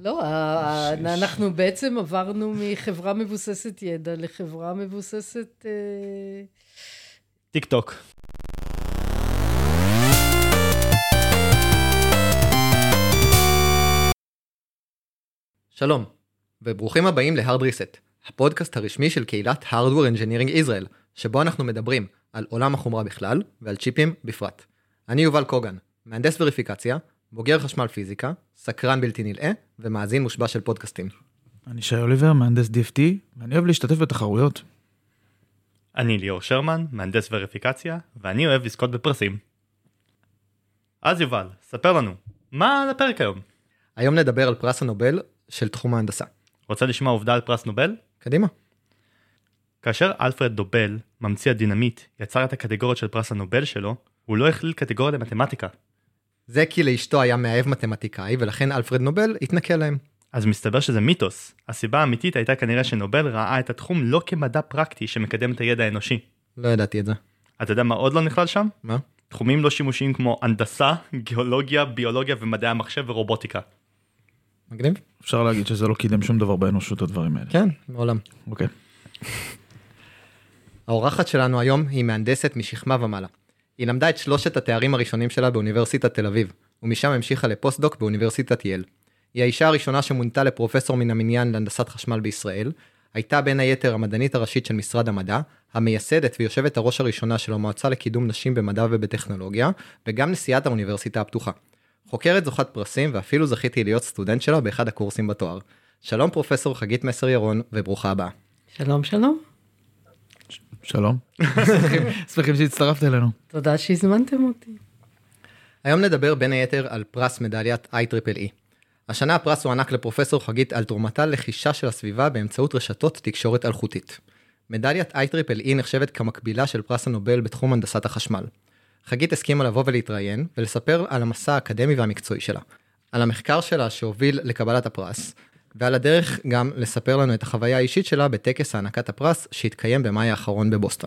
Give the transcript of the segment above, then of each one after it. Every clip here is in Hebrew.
לא, אנחנו בעצם עברנו מחברה מבוססת ידע לחברה מבוססת... טיק טוק. שלום, וברוכים הבאים ל-Hard Reset, הפודקאסט הרשמי של קהילת Hardware Engineering Israel, שבו אנחנו מדברים על עולם החומרה בכלל ועל צ'יפים בפרט. אני יובל קוגן, מהנדס וריפיקציה, בוגר חשמל פיזיקה, סקרן בלתי נלאה ומאזין מושבע של פודקאסטים. אני שי אוליבר, מהנדס DFT, ואני אוהב להשתתף בתחרויות. אני ליאור שרמן, מהנדס וריפיקציה, ואני אוהב לזכות בפרסים. אז יובל, ספר לנו, מה על הפרק היום? היום נדבר על פרס הנובל של תחום ההנדסה. רוצה לשמוע עובדה על פרס נובל? קדימה. כאשר אלפרד נובל, ממציא הדינמיט, יצר את הקטגוריות של פרס הנובל שלו, הוא לא הכליל קטגוריה למתמטיקה. זה כי לאשתו היה מאהב מתמטיקאי, ולכן אלפרד נובל התנכל להם. אז מסתבר שזה מיתוס. הסיבה האמיתית הייתה כנראה שנובל ראה את התחום לא כמדע פרקטי שמקדם את הידע האנושי. לא ידעתי את זה. אתה יודע מה עוד לא נכלל שם? מה? תחומים לא שימושיים כמו הנדסה, גיאולוגיה, ביולוגיה ומדעי המחשב ורובוטיקה. מגניב? אפשר להגיד שזה לא קידם שום דבר באנושות הדברים האלה. כן, מעולם. אוקיי. האורחת שלנו היום היא מהנדסת משכמה ומעלה. היא למדה את 3 התארים הראשונים שלה באוניברסיטת תל אביב, ומשם המשיכה לפוסט-דוק באוניברסיטת יל. היא האישה הראשונה שמונתה לפרופסור מן המניין להנדסת חשמל בישראל, הייתה בין היתר המדענית הראשית של משרד המדע, המייסדת ויושבת הראש הראשונה של המועצה לקידום נשים במדע ובטכנולוגיה, וגם נשיאת האוניברסיטה הפתוחה. חוקרת זוכת פרסים, ואפילו זכיתי להיות סטודנט שלה באחד הקורסים בתואר. שלום פרופסור חגית מסר ירון, וברוכה הבאה. שלום, שלום. שלום. שמחים שהצטרפת אלינו. תודה שהזמנתם אותי. היום נדבר בין היתר על פרס מדליית IEEE. השנה הפרס הוענק לפרופסור חגית על תרומתה לחישה של הסביבה באמצעות רשתות תקשורת אלחוטית. מדליית IEEE נחשבת כמקבילה של פרס הנובל בתחום הנדסת החשמל. חגית הסכימה לבוא ולהתראיין ולספר על המסע האקדמי והמקצועי שלה, על המחקר שלה שהוביל לקבלת הפרס, ועל הדרך גם לספר לנו את החוויה האישית שלה בטקס הענקת הפרס שהתקיים במאי האחרון בבוסטון.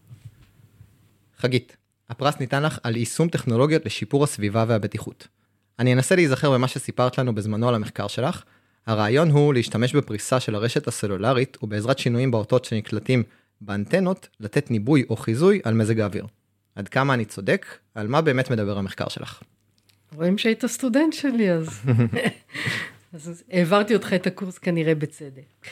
חגית, הפרס ניתן לך על יישום טכנולוגיות לשיפור הסביבה והבטיחות. אני אנסה להיזכר במה שסיפרת לנו בזמנו על המחקר שלך. הרעיון הוא להשתמש בפריסה של הרשת הסלולרית ובעזרת שינויים באותות שנקלטים באנטנות לתת ניבוי או חיזוי על מזג האוויר. עד כמה אני צודק? על מה באמת מדבר המחקר שלך? רואים שהיית סטודנט שלי אז. אז העברתי אותך את הקורס כנראה בצדק.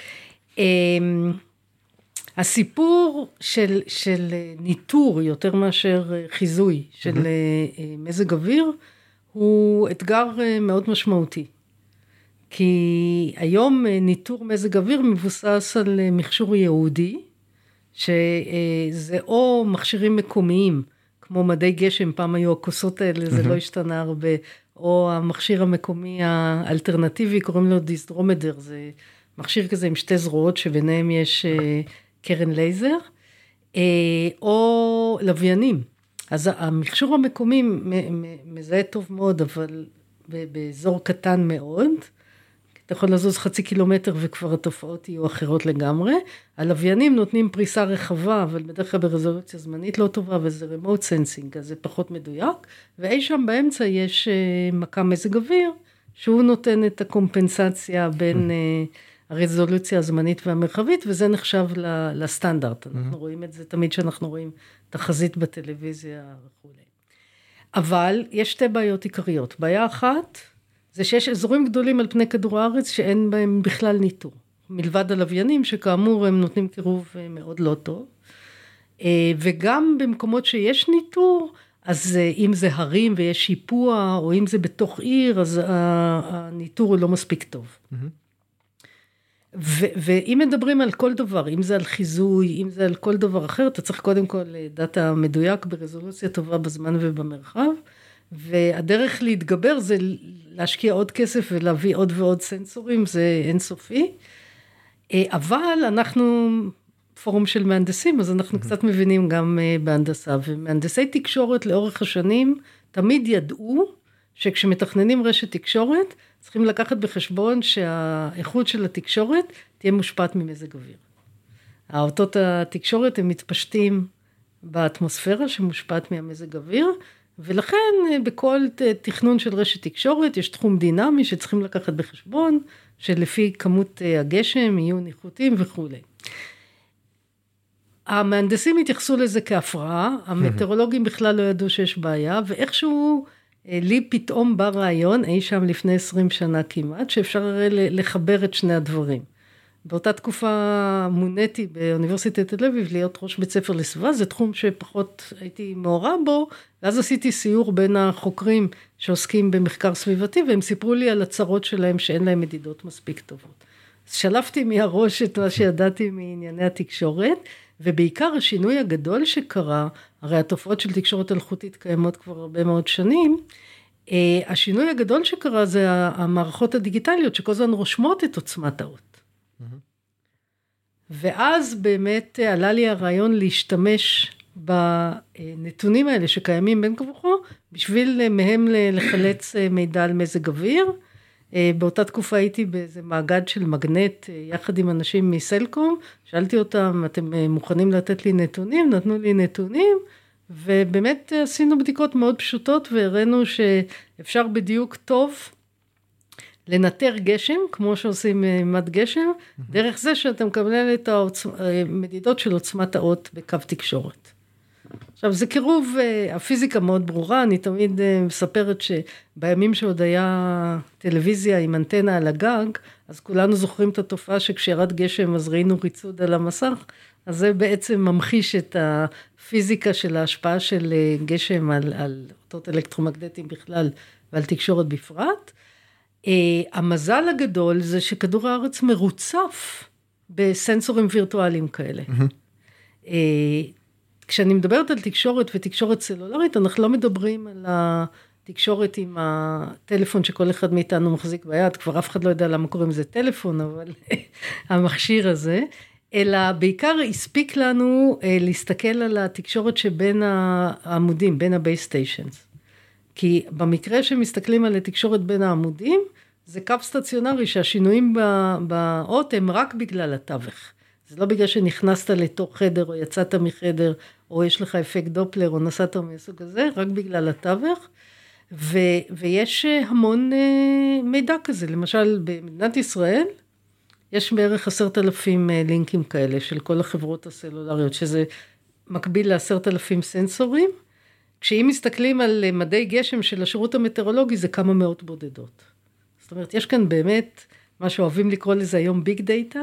הסיפור של ניטור יותר מאשר חיזוי של מזג אוויר, הוא אתגר מאוד משמעותי. כי היום ניטור מזג אוויר מבוסס על מכשור יהודי, שזה או מכשירים מקומיים, כמו מדי גשם, פעם היו הכוסות האלה, זה לא השתנה הרבה, או המכשיר המקומי האלטרנטיבי, קוראים לו דיסדרומדר, זה מכשיר כזה עם 2 זרועות, שביניהם יש קרן לייזר, או לוויינים. אז המכשור המקומי מזהה טוב מאוד, אבל באזור קטן מאוד, אתה יכול לזוז 0.5 קילומטר וכבר התופעות יהיו אחרות לגמרי. הלוויינים נותנים פריסה רחבה, אבל בדרך כלל ברזולוציה זמנית לא טובה, וזה remote sensing, אז זה פחות מדויק. ואי שם באמצע יש מכה מזג אוויר, שהוא נותן את הקומפנסציה בין הרזולוציה הזמנית והמרחבית, וזה נחשב לסטנדרט. אנחנו רואים את זה תמיד שאנחנו רואים תחזית בטלוויזיה וכו'. אבל יש 2 בעיות עיקריות. בעיה אחת, זה שיש אזורים גדולים על פני כדור הארץ שאין בהם בכלל ניטור. מלבד הלוויינים שכאמור הם נותנים קירוב מאוד לא טוב. וגם במקומות שיש ניטור, אז אם זה הרים ויש שיפוע, או אם זה בתוך עיר, אז הניטור הוא לא מספיק טוב. ואם מדברים על כל דבר, אם זה על חיזוי, אם זה על כל דבר אחר, אתה צריך קודם כל דאטה מדויק ברזולוציה טובה בזמן ובמרחב, והדרך להתגבר זה להשקיע עוד כסף ולהביא עוד ועוד סנסורים, זה אינסופי. אבל אנחנו פורום של מהנדסים, אז אנחנו קצת מבינים גם בהנדסה, ומהנדסי תקשורת לאורך השנים תמיד ידעו שכשמתכננים רשת תקשורת, צריכים לקחת בחשבון שהאיכות של התקשורת תהיה מושפעת ממזג אוויר. האותות התקשורת הם מתפשטים באטמוספירה שמושפעת מהמזג אוויר, ולכן בכל תכנון של רשת תקשורת יש תחום דינמי שצריכים לקחת בחשבון, שלפי כמות הגשם יהיו ניחותים וכו'. המהנדסים התייחסו לזה כהפרעה, המטאורולוגים בכלל לא ידעו שיש בעיה, ואיכשהו לי פתאום בא רעיון, אי שם לפני 20 שנה כמעט, שאפשר לחבר את שני הדברים. באותה תקופה מוניתי באוניברסיטת תל אביב להיות ראש בית ספר לסביבה, זה תחום שפחות הייתי מעורב בו, ואז עשיתי סיור בין החוקרים שעוסקים במחקר סביבתי, והם סיפרו לי על הצרות שלהם שאין להם מדידות מספיק טובות. אז שלפתי מהראש את מה שידעתי מענייני התקשורת, ובעיקר השינוי הגדול שקרה, הרי התופעות של תקשורת אלחוטית קיימות כבר הרבה מאוד שנים, השינוי הגדול שקרה זה המערכות הדיגיטליות שכל הזמן רושמות את עוצמת האות. ואז באמת עלה לי הרעיון להשתמש בנתונים האלה שקיימים בין כבוכו, בשביל מהם לחלץ מידע על מזג אוויר. באותה תקופה הייתי באיזה מאגד של מגנט, יחד עם אנשים מסלקום, שאלתי אותם, אתם מוכנים לתת לי נתונים? נתנו לי נתונים, ובאמת עשינו בדיקות מאוד פשוטות, והראינו שאפשר בדיוק טוב לנטר גשם, כמו שעושים מד גשם, דרך זה שאתה מקבל את המדידות של עוצמת האות בקו תקשורת. עכשיו, זה קירוב, הפיזיקה מאוד ברורה, אני תמיד מספרת שבימים שעוד היה טלוויזיה עם אנטנה על הגג, אז כולנו זוכרים את התופעה שכשירד גשם אז ראינו ריצוד על המסך, אז זה בעצם ממחיש את הפיזיקה של ההשפעה של גשם על אותות אלקטרומגנטיים בכלל ועל תקשורת בפרט. המזל הגדול זה שכדור הארץ מרוצף בסנסורים וירטואליים כאלה. כשאני מדברת על תקשורת ותקשורת סלולרית, אנחנו לא מדברים על התקשורת עם הטלפון שכל אחד מאיתנו מחזיק ביד, כבר אף אחד לא יודע למה קוראים לזה טלפון, אבל המכשיר הזה, אלא בעיקר הספיק לנו להסתכל על התקשורת שבין העמודים, בין הבייס סטיישנס. כי במקרה שמסתכלים על התקשורת בין העמודים, זה קו סטציונרי שהשינויים באות הם רק בגלל התווך. זה לא בגלל שנכנסת לתוך חדר או יצאת מחדר, או יש לך אפקט דופלר או נסעת מסוג הזה, רק בגלל התווך. ויש המון מידע כזה. למשל, במדינת ישראל, יש בערך 10,000 לינקים כאלה של כל החברות הסלולריות, שזה מקביל ל10,000 סנסורים. כשאם מסתכלים על מדי גשם של השירות המטאורולוגי, זה כמה מאות בודדות. זאת אומרת, יש כאן באמת, מה שאוהבים לקרוא לזה היום ביג דאטה,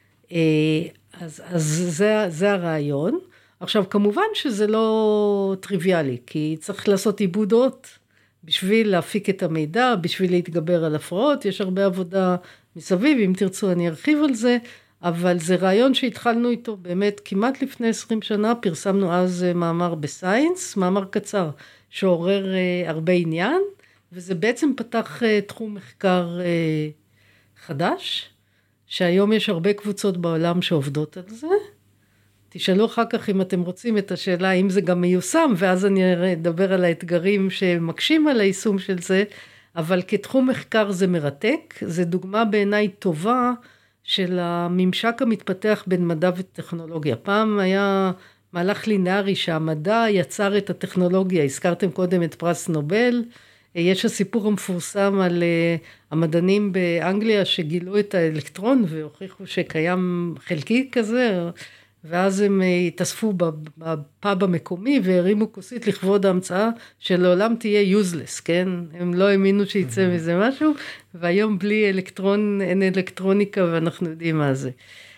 אז זה הרעיון. עכשיו, כמובן שזה לא טריוויאלי, כי צריך לעשות עיבוד אות בשביל להפיק את המידע, בשביל להתגבר על הפרעות, יש הרבה עבודה מסביב, אם תרצו אני ארחיב על זה, אבל זה רעיון שהתחלנו איתו באמת כמעט לפני 20 שנה, פרסמנו אז מאמר בסיינס, מאמר קצר שעורר הרבה עניין, וזה בעצם פתח תחום מחקר חדש, שהיום יש הרבה קבוצות בעולם שעובדות על זה. תשאלו אחר כך אם אתם רוצים את השאלה, אם זה גם מיושם, ואז אני אדבר על האתגרים שמקשים על היישום של זה, אבל כתחום מחקר זה מרתק, זה דוגמה בעיניי טובה של הממשק המתפתח בין מדע וטכנולוגיה. פעם היה מהלך לינארי שהמדע יצר את הטכנולוגיה, הזכרתם קודם את פרס נובל, יש הסיפור המפורסם על המדענים באנגליה שגילו את האלקטרון והוכיחו שקיים חלקי כזה, ואז הם התאספו בפאב המקומי והרימו כוסית לכבוד ההמצאה שלעולם תהיה useless, כן? הם לא האמינו שיצא מזה משהו, והיום בלי אלקטרון אין אלקטרוניקה ואנחנו יודעים מה זה.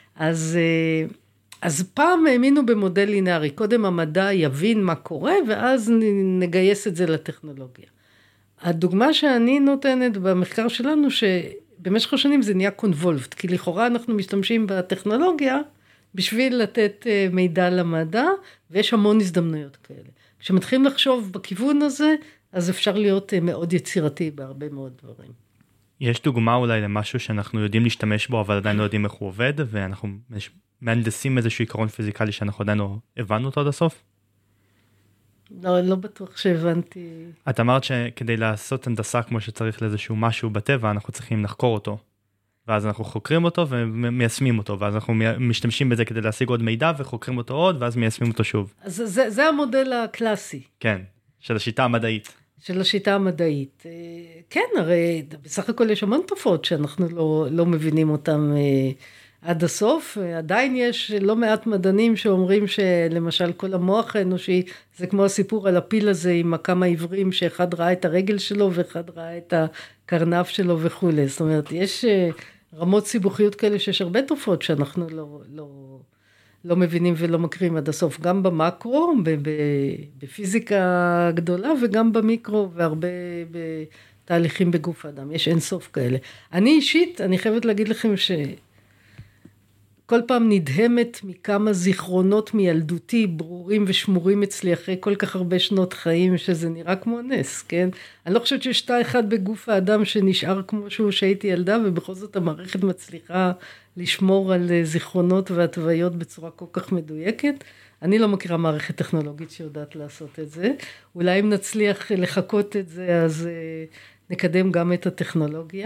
אז פעם האמינו במודל לינארי, קודם המדע יבין מה קורה ואז נגייס את זה לטכנולוגיה. הדוגמה שאני נותנת במחקר שלנו שבמשך השנים זה נהיה convolved, כי לכאורה אנחנו משתמשים בטכנולוגיה בשביל לתת מידע למדע, ויש המון הזדמנויות כאלה. כשמתחילים לחשוב בכיוון הזה, אז אפשר להיות מאוד יצירתי בהרבה מאוד דברים. יש דוגמה אולי למשהו שאנחנו יודעים להשתמש בו, אבל עדיין לא יודעים איך הוא עובד, ואנחנו מהנדסים איזשהו עיקרון פיזיקלי שאנחנו עדיין לא הבנו אותו עד הסוף? לא בטוח שהבנתי. את אמרת שכדי לעשות הנדסה כמו שצריך לאיזשהו משהו בטבע, אנחנו צריכים לחקור אותו. ואז אנחנו חוקרים אותו ומיישמים אותו, ואז אנחנו משתמשים בזה כדי להשיג עוד מידע, וחוקרים אותו עוד, ואז מיישמים אותו שוב. אז זה המודל הקלאסי. כן. של השיטה המדעית. של השיטה המדעית. כן, הרי בסך הכל יש המון תופעות שאנחנו לא מבינים אותם עד הסוף. עדיין יש לא מעט מדענים שאומרים שלמשל כל המוח האנושי, זה כמו הסיפור על הפיל הזה עם כמה עיוורים, שאחד ראה את הרגל שלו ואחד ראה את הקרנף שלו וכו'. זאת אומרת, יש רמות סיבוכיות כאלה שיש הרבה תופעות שאנחנו לא מבינים ולא מכירים עד הסוף, גם במקרו, בפיזיקה גדולה, וגם במיקרו, והרבה בתהליכים בגוף האדם. יש אין סוף כאלה. אני אישית, אני חייבת להגיד לכם שכל פעם נדהמת מכמה זיכרונות מילדותי ברורים ושמורים אצלי אחרי כל כך הרבה שנות חיים, שזה נראה כמו נס, כן? אני לא חושבת שיש תא אחד בגוף האדם שנשאר כמו שהייתי ילדה, ובכל זאת המערכת מצליחה לשמור על זיכרונות והתוויות בצורה כל כך מדויקת. אני לא מכירה מערכת טכנולוגית שיודעת לעשות את זה. אולי אם נצליח לחכות את זה, אז נקדם גם את הטכנולוגיה.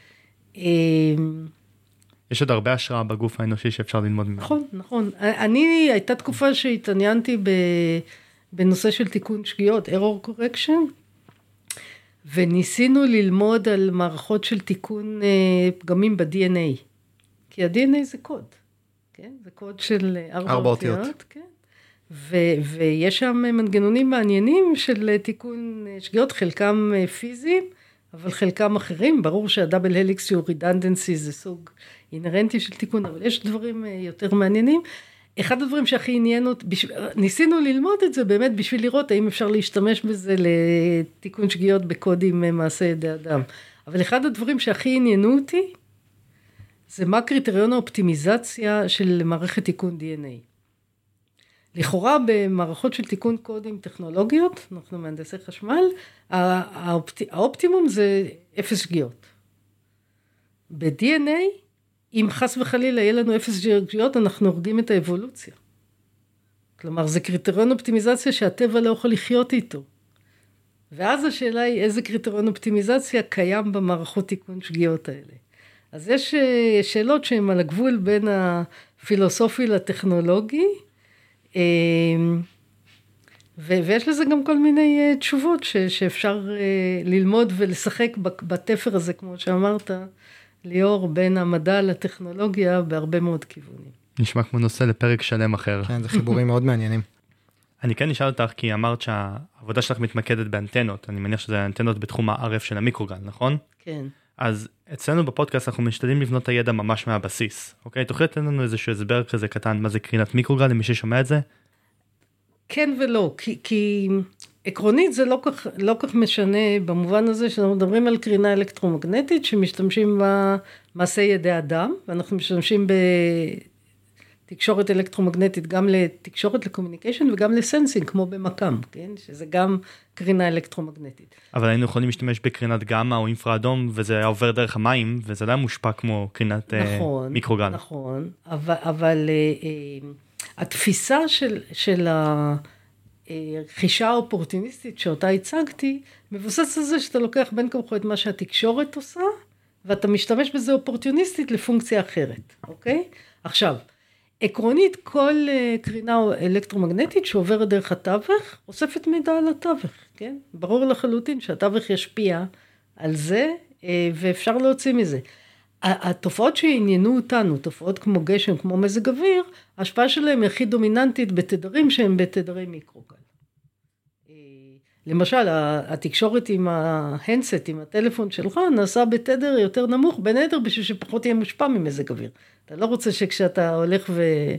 יש עוד הרבה השראה בגוף האנושי שאפשר ללמוד ממנו. נכון, נכון. הייתה תקופה שהתעניינתי בנושא של תיקון שגיאות, error correction, וניסינו ללמוד על מערכות של תיקון פגמים ב-DNA. כי ה-DNA זה קוד, כן? זה קוד של 4 אותיות, כן? ויש שם מנגנונים מעניינים של תיקון שגיאות, חלקם פיזיים, אבל חלקם אחרים. ברור שהדאבל הליקס שהוא רידנדנסי זה סוג אינרנטי של תיקון, אבל יש דברים יותר מעניינים. אחד הדברים שהכי עניין אותי, ניסינו ללמוד את זה באמת בשביל לראות האם אפשר להשתמש בזה לתיקון שגיאות בקודים מעשה ידי אדם. אבל אחד הדברים שהכי עניינו אותי, זה מה קריטריון האופטימיזציה של מערכת תיקון DNA. לכאורה במערכות של תיקון קודים טכנולוגיות, אנחנו מהנדסי חשמל, האופטימום זה 0 שגיאות. ב-DNA, אם חס וחלילה יהיה לנו 0 שגיאות, אנחנו הורגים את האבולוציה. כלומר, זה קריטריון אופטימיזציה שהטבע לא יכול לחיות איתו. ואז השאלה היא איזה קריטריון אופטימיזציה קיים במערכות תיקון שגיאות האלה. אז יש שאלות שהן על הגבול בין הפילוסופי לטכנולוגי, ויש לזה גם כל מיני תשובות שאפשר ללמוד ולשחק בתפר הזה, כמו שאמרת, ליאור, בין המדע לטכנולוגיה בהרבה מאוד כיוונים. נשמע כמו נושא לפרק שלם אחר. כן, זה חיבורים מאוד מעניינים. אני כן נשאל אותך, כי אמרת שהעבודה שלך מתמקדת באנטנות, אני מניח שזה אנטנות בתחום הערף של המיקרוגל, נכון? כן. אז אצלנו בפודקאסט אנחנו משתדלים לבנות את הידע ממש מהבסיס, אוקיי? תוכלי לתת לנו איזשהו הסבר כזה קטן, מה זה קרינת מיקרוגל, למי ששומע את זה? כן ולא, כי עקרונית זה לא כך משנה במובן הזה שאנחנו מדברים על קרינה אלקטרומגנטית שמשתמשים במעשה ידי אדם, ואנחנו משתמשים בתקשורת אלקטרומגנטית גם לתקשורת לקומיוניקיישן וגם לסנסינג כמו במקם, כן? שזה גם קרינה אלקטרומגנטית. אבל היינו יכולים להשתמש בקרינת גמא או אינפרה אדום וזה היה עובר דרך המים וזה לא היה מושפע כמו קרינת מיקרוגל. נכון, אבל התפיסה של הרכישה האופורטוניסטית שאותה הצגתי, מבוסס על זה שאתה לוקח בין כמוך את מה שהתקשורת עושה, ואתה משתמש בזה אופורטוניסטית לפונקציה אחרת, אוקיי? עכשיו, עקרונית כל קרינה אלקטרומגנטית שעוברת דרך התווך, אוספת מידע על התווך, כן? ברור לחלוטין שהתווך ישפיע על זה, ואפשר להוציא מזה. התופעות שעניינו אותנו, תופעות כמו גשם, כמו מזג אוויר, ההשפעה שלהם היא הכי דומיננטית בתדרים שהם בתדרי מיקרוגל. למשל, התקשורת עם ההנסט, עם הטלפון שלך, נעשה בתדר יותר נמוך, בין היתר בשביל שפחות יהיה מושפע ממזג אוויר. אתה לא רוצה שכשאתה הולך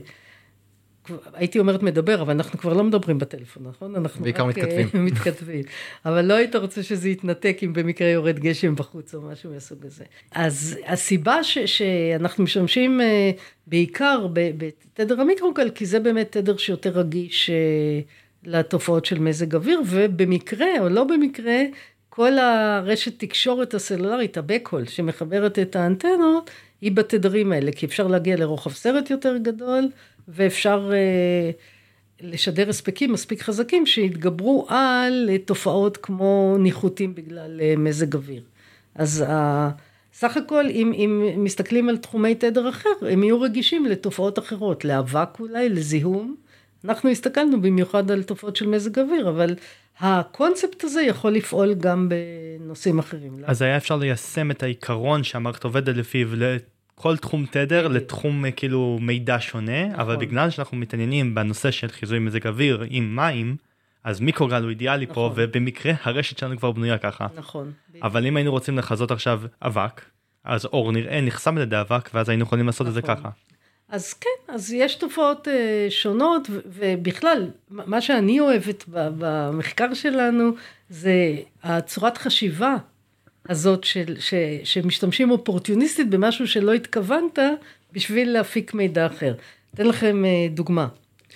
הייתי אומרת מדבר, אבל אנחנו כבר לא מדברים בטלפון, נכון? אנחנו בעיקר מתכתבים. אבל לא היית רוצה שזה יתנתק אם במקרה יורד גשם בחוץ או משהו מהסוג הזה. אז הסיבה שאנחנו משתמשים בעיקר בתדר המיקרוגל, כי זה באמת תדר שיותר רגיש לתופעות של מזג אוויר, ובמקרה או לא במקרה, כל הרשת תקשורת הסלולרית, הבקול, שמחברת את האנטנות, היא בתדרים האלה, כי אפשר להגיע לרוחב סרט יותר גדול, ואפשר לשדר הספקים מספיק חזקים, שהתגברו על תופעות כמו ניחותים בגלל מזג אוויר. אז סך הכל, אם מסתכלים על תחומי תדר אחר, הם יהיו רגישים לתופעות אחרות, לאבק אולי, לזיהום. אנחנו הסתכלנו במיוחד על תופעות של מזג אוויר, אבל הקונספט הזה יכול לפעול גם בנושאים אחרים. אז היה אפשר ליישם את העיקרון שהמערכת עובדת לפיו לכל תחום תדר, לתחום כאילו מידע שונה, אבל בגלל שאנחנו מתעניינים בנושא של חיזוי מזג אוויר עם מים, אז מיקרוגל הוא אידיאלי פה, ובמקרה הרשת שלנו כבר בנויה ככה. נכון. אבל אם היינו רוצים לחזות עכשיו אבק, אז אור נראה נחסם על ידי אבק, ואז היינו יכולים לעשות את זה ככה. אז כן, אז יש תופעות שונות, ובכלל, מה שאני אוהבת במחקר שלנו, זה הצורת חשיבה הזאת שמשתמשים אופורטוניסטית במשהו שלא התכוונת, בשביל להפיק מידע אחר. אתן לכם דוגמה.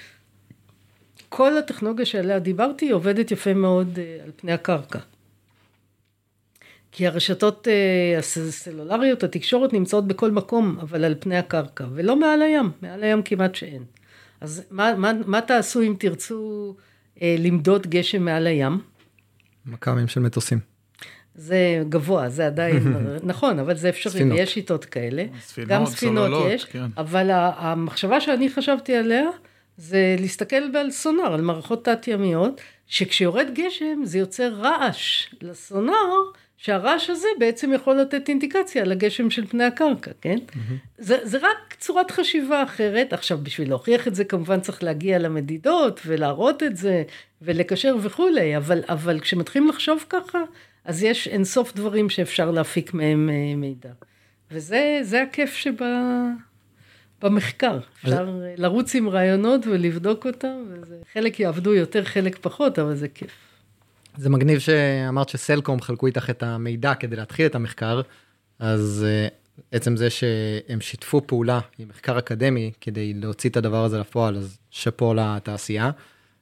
כל הטכנולוגיה שעליה דיברתי עובדת יפה מאוד על פני הקרקע. כי הרשתות הסלולריות, התקשורת נמצאות בכל מקום, אבל על פני הקרקע, ולא מעל הים, מעל הים כמעט שאין. אז מה תעשו אם תרצו למדוד גשם מעל הים? מכ"מים של מטוסים. זה גבוה, זה עדיין, נכון, אבל זה אפשרי, יש שיטות כאלה. גם ספינות יש, אבל המחשבה שאני חשבתי עליה, זה להסתכל על סונאר, על מערכות תת-ימיות, שכשיורד גשם זה יוצר רעש לסונאר, שהרעש הזה בעצם יכול לתת אינדיקציה לגשם של פני הקרקע, כן? זה רק צורת חשיבה אחרת. עכשיו, בשביל להוכיח את זה, כמובן צריך להגיע למדידות, ולהראות את זה, ולקשר וכולי, אבל כשמתחילים לחשוב ככה, אז יש אינסוף דברים שאפשר להפיק מהם מידע. וזה הכיף במחקר. אפשר לרוץ עם רעיונות ולבדוק אותם, חלק יעבדו יותר, חלק פחות, אבל זה כיף. זה מגניב שאמרת שסלקום חלקו איתך את המידע כדי להתחיל את המחקר, אז עצם זה שהם שיתפו פעולה עם מחקר אקדמי כדי להוציא את הדבר הזה לפועל, אז שפו לתעשייה,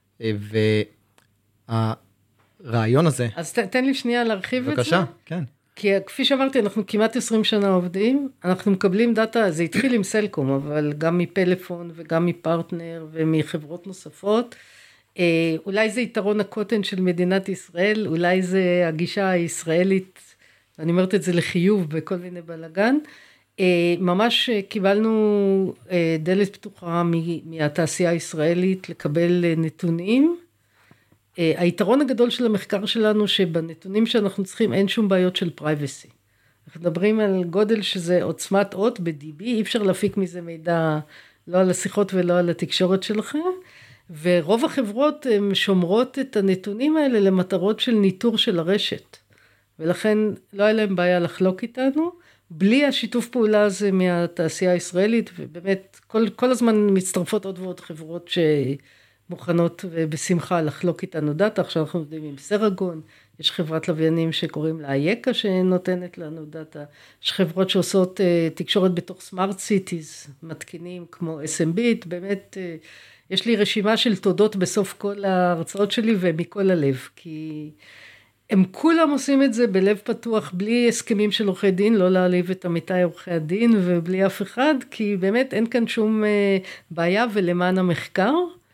והרעיון הזה... אז תן לי שנייה להרחיב את זה. בבקשה, כן. כי כפי שאמרתי, אנחנו כמעט 20 שנה עובדים, אנחנו מקבלים דאטה, זה התחיל עם סלקום, אבל גם מפלאפון וגם מפרטנר ומחברות נוספות, אולי זה יתרון הקוטן של מדינת ישראל, אולי זה הגישה הישראלית, אני אומרת את זה לחיוב בכל מיני בלגן, ממש קיבלנו דלת פתוחה מהתעשייה הישראלית לקבל נתונים, היתרון הגדול של המחקר שלנו שבנתונים שאנחנו צריכים אין שום בעיות של פרייבסי, אנחנו מדברים על גודל שזה עוצמת אות ב-DB, אי אפשר להפיק מזה מידע לא על השיחות ולא על התקשורת שלכם, ורוב החברות שומרות את הנתונים האלה למטרות של ניטור של הרשת, ולכן לא היה להם בעיה לחלוק איתנו, בלי השיתוף פעולה הזה מהתעשייה הישראלית, ובאמת כל הזמן מצטרפות עוד ועוד חברות שמוכנות ובשמחה לחלוק איתנו דאטה, עכשיו אנחנו יודעים עם סרגון, יש חברת לוויינים שקוראים לה אייקה שנותנת לנו דאטה, יש חברות שעושות תקשורת בתוך סמארט סיטיז, מתקינים כמו SMB, באמת... יש לי רשימה של תודות בסוף כל ההרצאות שלי ומכל הלב, כי הם כולם עושים את זה בלב פתוח, בלי הסכמים של עורכי דין, לא להעליב את עמיתי עורכי הדין ובלי אף אחד, כי באמת אין כאן שום בעיה ולמען המחקר.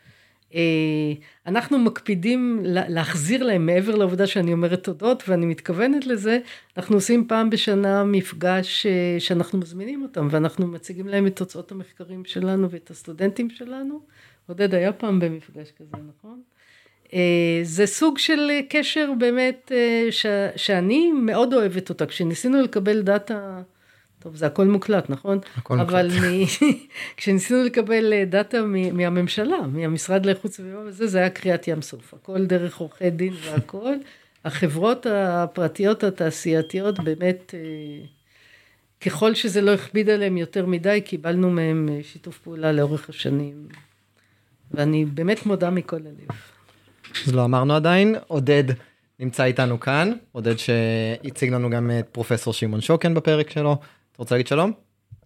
אנחנו מקפידים להחזיר להם מעבר לעבודה שאני אומרת תודות, ואני מתכוונת לזה, אנחנו עושים פעם בשנה מפגש שאנחנו מזמינים אותם, ואנחנו מציגים להם את תוצאות המחקרים שלנו ואת הסטודנטים שלנו, עודד היה פעם במפגש כזה, נכון? זה סוג של קשר באמת שאני מאוד אוהבת אותה, כשניסינו לקבל דאטה, טוב זה הכל מוקלט, נכון? הכל אבל מוקלט. כשניסינו לקבל דאטה מהממשלה, מהמשרד לאיכות סביבה וזה, זה היה קריאת ים סוף, הכל דרך עורכי דין והכל, החברות הפרטיות התעשייתיות באמת, ככל שזה לא הכביד עליהם יותר מדי, קיבלנו מהם שיתוף פעולה לאורך השנים, ואני באמת מודה מכל הלב. אז לא אמרנו עדיין, עודד נמצא איתנו כאן, עודד שהציג לנו גם את פרופסור שמעון שוקן בפרק שלו, אתה רוצה להגיד שלום?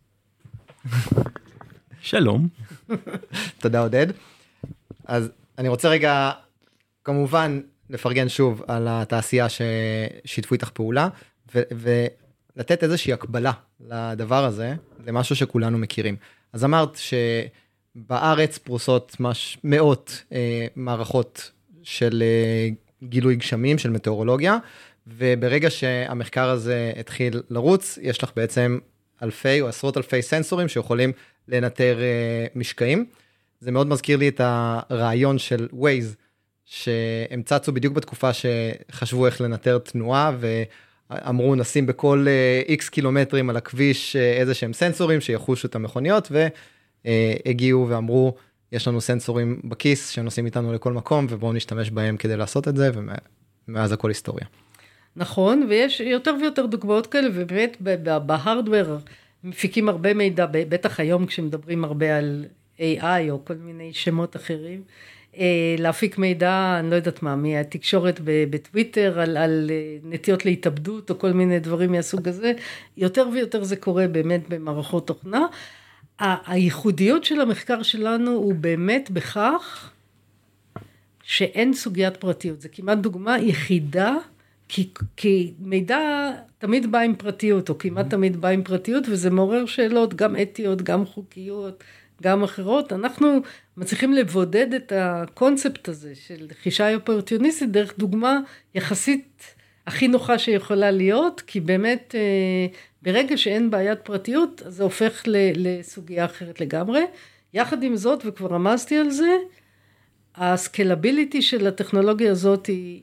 שלום. תודה עודד. אז אני רוצה רגע, כמובן, לפרגן שוב על התעשייה ששיתפו איתך פעולה, ולתת איזושהי הקבלה לדבר הזה, למשהו שכולנו מכירים. אז אמרת שבארץ פרוסות מאות מערכות של גילוי גשמים, של מטאורולוגיה, וברגע שהמחקר הזה התחיל לרוץ, יש לך בעצם אלפי או עשרות אלפי סנסורים שיכולים לנטר משקעים. זה מאוד מזכיר לי את הרעיון של Waze, שהם צצו בדיוק בתקופה שחשבו איך לנטר תנועה, ואמרו נשים בכל X קילומטרים על הכביש איזה שהם סנסורים שיחושו את המכוניות, והגיעו ואמרו, יש לנו סנסורים בכיס שנוסעים איתנו לכל מקום, ובואו נשתמש בהם כדי לעשות את זה, ומאז הכל היסטוריה. נכון, ויש יותר ויותר דוגמאות כאלה, ובאמת בהארדוור מפיקים הרבה מידע, בטח היום כשמדברים הרבה על AI או כל מיני שמות אחרים, להפיק מידע, אני לא יודעת מה, מהתקשורת בטוויטר, על נטיות להתאבדות או כל מיני דברים מהסוג הזה, יותר ויותר זה קורה באמת במערכות תוכנה. הייחודיות של המחקר שלנו הוא באמת בכך שאין סוגיית פרטיות, זה כמעט דוגמה יחידה, כי מידע תמיד בא עם פרטיות, או כמעט תמיד בא עם פרטיות, וזה מעורר שאלות גם אתיות, גם חוקיות, גם אחרות. אנחנו מצליחים לבודד את הקונספט הזה של חישה אופורטוניסטית דרך דוגמה יחסית הכי נוחה שיכולה להיות, כי באמת ברגע שאין בעיית פרטיות, אז זה הופך לסוגיה אחרת לגמרי. יחד עם זאת, וכבר רמזתי על זה, הסקלביליטי של הטכנולוגיה הזאת היא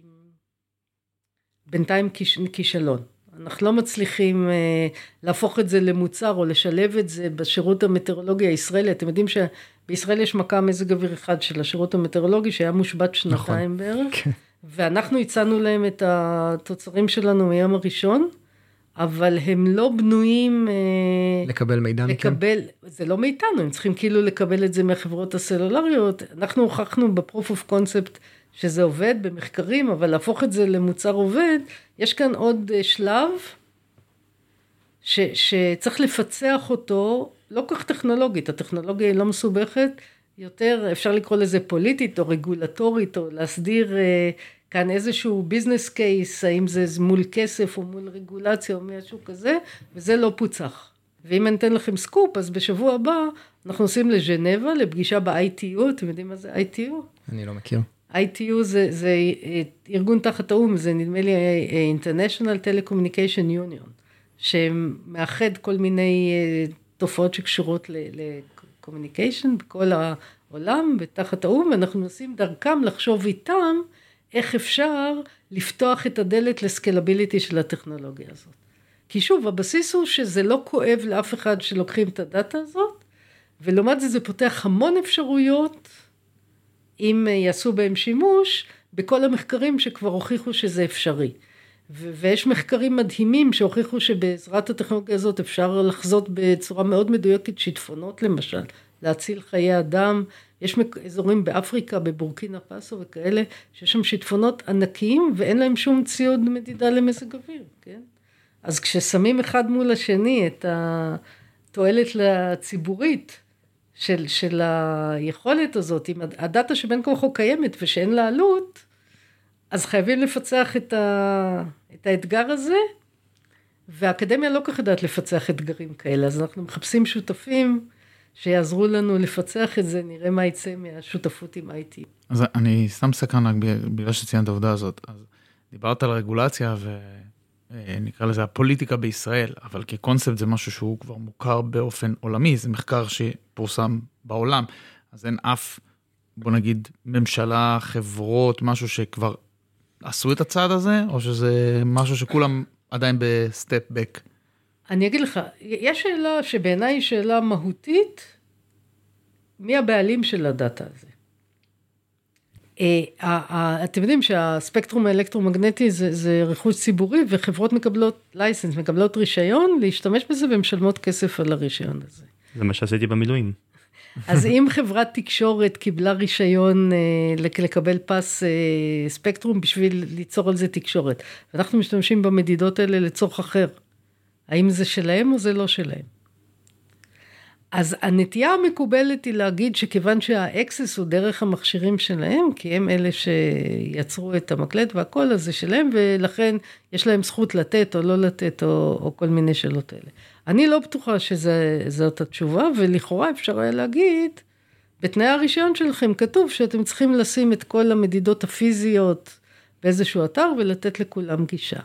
בינתיים כישלון. אנחנו לא מצליחים להפוך את זה למוצר או לשלב את זה בשירות המטאורולוגי הישראלי. אתם יודעים שבישראל יש מקע מזג אוויר אחד של השירות המטאורולוגי שהיה מושבת שנתיים בערך, ואנחנו הצענו להם את התוצרים שלנו מיום הראשון, אבל הם לא בנויים לקבל מידע מכם. זה לא מאיתנו, הם צריכים כאילו לקבל את זה מהחברות הסלולריות. אנחנו הוכחנו בפרוף אוף קונספט שזה עובד במחקרים, אבל להפוך את זה למוצר עובד, יש כאן עוד שלב שצריך לפצח אותו, לא כך טכנולוגית, הטכנולוגיה היא לא מסובכת, יותר אפשר לקרוא לזה פוליטית או רגולטורית, או להסדיר כאן איזשהו ביזנס קייס, האם זה מול כסף או מול רגולציה או משהו כזה, וזה לא פוצח. ואם אני אתן לכם סקופ, אז בשבוע הבא אנחנו עושים לג'נבה, לפגישה ב-ITU, אתם יודעים מה זה ITU? אני לא מכיר. ITU זה ארגון תחת האום, זה נדמה לי International Telecommunication Union, שמאחד כל מיני תופעות שקשורות לקומוניקיישן בכל העולם, בתחת האום, ואנחנו עושים דרכם לחשוב איתם, איך אפשר לפתוח את הדלת לסקלביליטי של הטכנולוגיה הזאת. כי שוב, הבסיס הוא שזה לא כואב לאף אחד שלוקחים את הדאטה הזאת, ולעומת זה פותח המון אפשרויות, אם יעשו בהם שימוש, בכל המחקרים שכבר הוכיחו שזה אפשרי. ויש מחקרים מדהימים שהוכיחו שבעזרת הטכנולוגיה הזאת אפשר לחזות בצורה מאוד מדויקת שיטפונות למשל, להציל חיי אדם. יש אזורים באפריקה, בבורקינה פאסו וכאלה, שיש שם שיטפונות ענקיים ואין להם שום ציוד מדידה למזג אוויר, כן? אז כששמים אחד מול השני את התועלת לציבורית, של היכולת הזאת, עם הדאטה שבין כוחו קיימת ושאין לה עלות, אז חייבים לפצח את האתגר הזה, והאקדמיה לא כך יודעת לפצח אתגרים כאלה, אז אנחנו מחפשים שותפים שיעזרו לנו לפצח את זה, נראה מה יצא מהשותפות עם IT. אז אני שם סקרן רק בגלל שציינת העובדה הזאת, אז דיברת על רגולציה ונקרא לזה הפוליטיקה בישראל, אבל כקונספט זה משהו שהוא כבר מוכר באופן עולמי, זה מחקר שפורסם בעולם, אז אין אף, בוא נגיד, ממשלה, חברות, משהו שכבר עשו את הצעד הזה, או שזה משהו שכולם עדיין בסטפ בק? אני אגיד לך, יש שאלה שבעיניי היא שאלה מהותית, מי הבעלים של הדאטה הזה? אתם יודעים שהספקטרום האלקטרומגנטי זה רכוש ציבורי, וחברות מקבלות לייסנס, מקבלות רישיון, להשתמש בזה ומשלמות כסף על הרישיון הזה. זה מה שעשיתי במילואים. אז אם חברת תקשורת קיבלה רישיון לקבל פס ספקטרום בשביל ליצור על זה תקשורת, ואנחנו משתמשים במדידות האלה לצורך אחר, האם זה שלהם או זה לא שלהם? אז הנטייה המקובלת היא להגיד שכיוון שהאקסס הוא דרך המכשירים שלהם, כי הם אלה שיצרו את המקלט והכל, אז זה שלהם, ולכן יש להם זכות לתת או לא לתת, או כל מיני שאלות האלה. אני לא בטוחה שזאת התשובה, ולכאורה אפשר היה להגיד, בתנאי הרישיון שלכם כתוב שאתם צריכים לשים את כל המדידות הפיזיות באיזשהו אתר, ולתת לכולם גישה.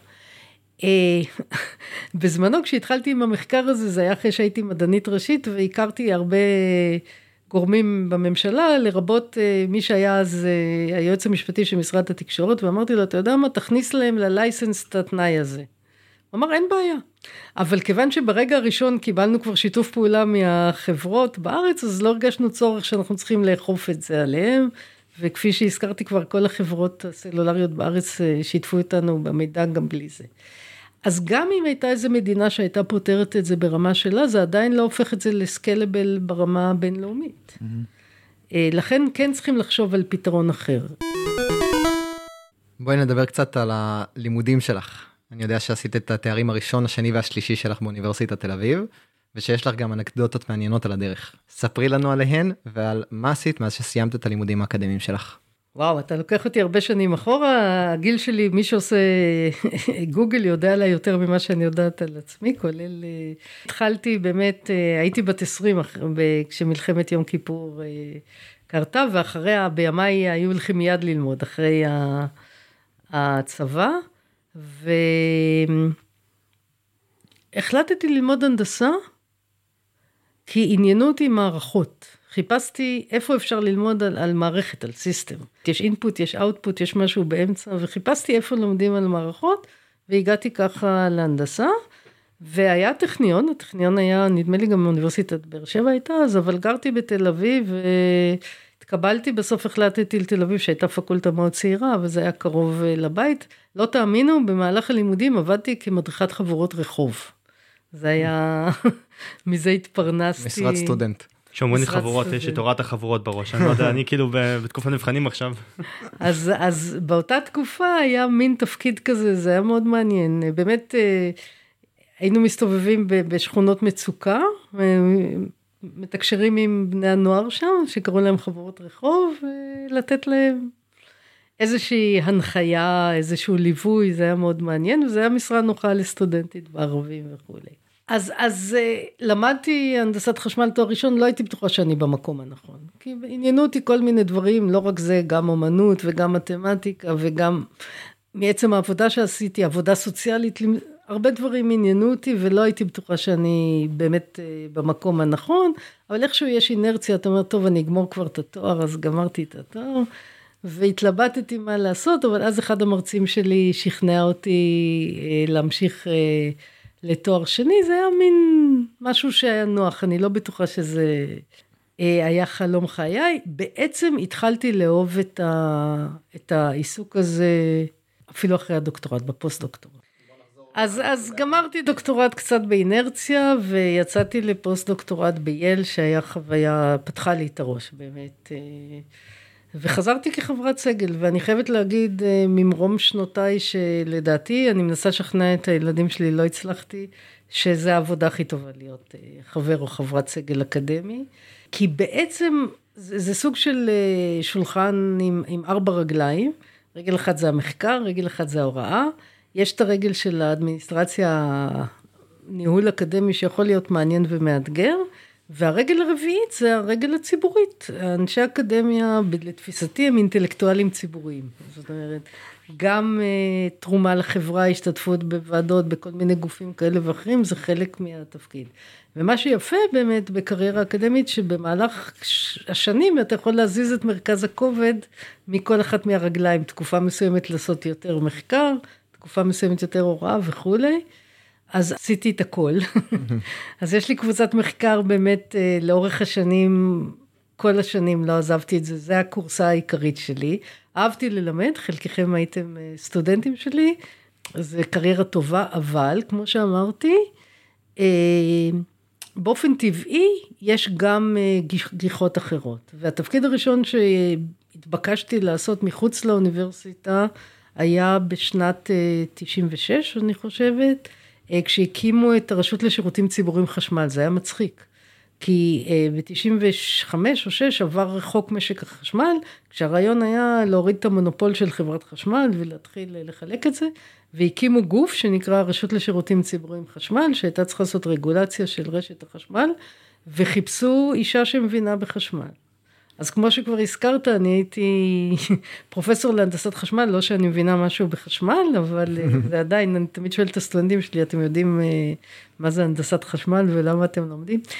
בזמנו כשהתחלתי עם המחקר הזה, זה היה אחרי שהייתי מדענית ראשית, והכרתי הרבה גורמים בממשלה, לרבות מי שהיה אז היועץ המשפטי של משרד התקשורת, ואמרתי לו, אתה יודע מה, תכניס להם ללייסנס את התנאי הזה. הוא אמר, אין בעיה. אבל כיוון שברגע הראשון קיבלנו כבר שיתוף פעולה מהחברות בארץ, אז לא הרגשנו צורך שאנחנו צריכים לאכוף את זה עליהם, וכפי שהזכרתי כבר, כל החברות הסלולריות בארץ שיתפו איתנו במידע גם בלי זה. אז גם אם הייתה איזו מדינה שהייתה פותרת את זה ברמה שלה, זה עדיין לא הופך את זה לסקלבל ברמה הבינלאומית. לכן כן צריכים לחשוב על פתרון אחר. בואי נדבר קצת על הלימודים שלך. אני יודע שעשית את התארים הראשון, השני והשלישי שלך באוניברסיטת תל אביב, ושיש לך גם אנקדוטות מעניינות על הדרך. ספרי לנו עליהן ועל מה עשית מאז שסיימת את הלימודים האקדמיים שלך. וואו, אתה לוקח אותי הרבה שנים אחורה, הגיל שלי, מי שעושה גוגל יודע עליי יותר ממה שאני יודעת על עצמי, כולל, התחלתי באמת, הייתי בת 20 כשמלחמת יום כיפור קרתה, ואחריה בימיי היו הולכים מיד ללמוד, אחרי הצבא, והחלטתי ללמוד הנדסה, כי עניינו אותי מערכות. חיפשתי איפה אפשר ללמוד על מערכת, על סיסטם. יש אינפוט, יש אאוטפוט, יש משהו באמצע, וחיפשתי איפה לומדים על מערכות, והגעתי ככה להנדסה, והיה טכניון, הטכניון היה, נדמה לי גם אוניברסיטת באר שבע הייתה אז, אבל גרתי בתל אביב, והתקבלתי, בסוף החלטתי לתל אביב, שהייתה פקולטה מאוד צעירה, וזה היה קרוב לבית. לא תאמינו, במהלך הלימודים עבדתי כמדריכת חבורות רחוב. זה היה, מזה התפרנסתי. משרת סטודנט. שאומרים לי חבורות, יש את תורת החבורות בראש, אני לא יודע, אני כאילו בתקופת מבחנים עכשיו. אז באותה תקופה היה מין תפקיד כזה, זה היה מאוד מעניין, באמת היינו מסתובבים בשכונות מצוקה, מתקשרים עם בני הנוער שם, שקראו להם חבורות רחוב, ולתת להם איזושהי הנחיה, איזשהו ליווי, זה היה מאוד מעניין, וזה היה משרה נוחה לסטודנטית בערבים וכו'. אז למדתי הנדסת חשמל תואר ראשון, לא הייתי בטוחה שאני במקום הנכון. כי עניינו אותי כל מיני דברים, לא רק זה, גם אומנות וגם מתמטיקה, וגם מעצם העבודה שעשיתי, עבודה סוציאלית, הרבה דברים עניינו אותי, ולא הייתי בטוחה שאני באמת במקום הנכון, אבל איכשהו יש אינרציה, אתה אומר, טוב, אני אגמור כבר את התואר, אז גמרתי את התואר, והתלבטתי מה לעשות, אבל אז אחד המרצים שלי שכנע אותי להמשיך לתואר שני, זה היה מין משהו שהיה נוח, אני לא בטוחה שזה היה חלום חיי. בעצם התחלתי לאהוב את העיסוק הזה, אפילו אחרי הדוקטורט, בפוסט-דוקטורט. אז גמרתי דוקטורט קצת באינרציה, ויצאתי לפוסט-דוקטורט בייל, שהיה חוויה, פתחה לי את הראש, באמת. וחזרתי כחברת סגל, ואני חייבת להגיד ממרום שנותיי שלדעתי, אני מנסה לשכנע את הילדים שלי, לא הצלחתי, שזה העבודה הכי טובה להיות חבר או חברת סגל אקדמי, כי בעצם זה סוג של שולחן עם 4 רגליים, רגל אחד זה המחקר, רגל אחד זה ההוראה, יש את הרגל של האדמיניסטרציה, ניהול אקדמי שיכול להיות מעניין ומאתגר, והרגל הרביעית זה הרגל הציבורית. אנשי אקדמיה, לתפיסתי, הם אינטלקטואלים ציבוריים. זאת אומרת, גם תרומה לחברה, השתתפות בוועדות, בכל מיני גופים כאלה ואחרים, זה חלק מהתפקיד. ומה שיפה באמת בקריירה אקדמית, שבמהלך השנים אתה יכול להזיז את מרכז הכובד מכל אחת מהרגליים, תקופה מסוימת לעשות יותר מחקר, תקופה מסוימת יותר הוראה וכו'. אז עשיתי את הכל. אז יש לי קבוצת מחקר באמת לאורך השנים, כל השנים לא עזבתי את זה, זה הקורסה העיקרית שלי. אהבתי ללמד, חלקכם הייתם סטודנטים שלי, זה קריירה טובה, אבל כמו שאמרתי, באופן טבעי יש גם גיחות אחרות. והתפקיד הראשון שהתבקשתי לעשות מחוץ לאוניברסיטה, היה בשנת 96, אני חושבת, כשהקימו את הרשות לשירותים ציבוריים חשמל, זה היה מצחיק, כי ב-95 או 6 עבר חוק משק החשמל, כשהרעיון היה להוריד את המונופול של חברת חשמל, ולהתחיל לחלק את זה, והקימו גוף שנקרא הרשות לשירותים ציבוריים חשמל, שהייתה צריכה לעשות רגולציה של רשת החשמל, וחיפשו אישה שמבינה בחשמל. אז כמו שכבר הזכרת, אני הייתי פרופסור להנדסת חשמל, לא שאני מבינה משהו בחשמל, אבל זה עדיין, אני תמיד שואלת את הסטודנטים שלי, אתם יודעים מה זה הנדסת חשמל ולמה אתם לומדים?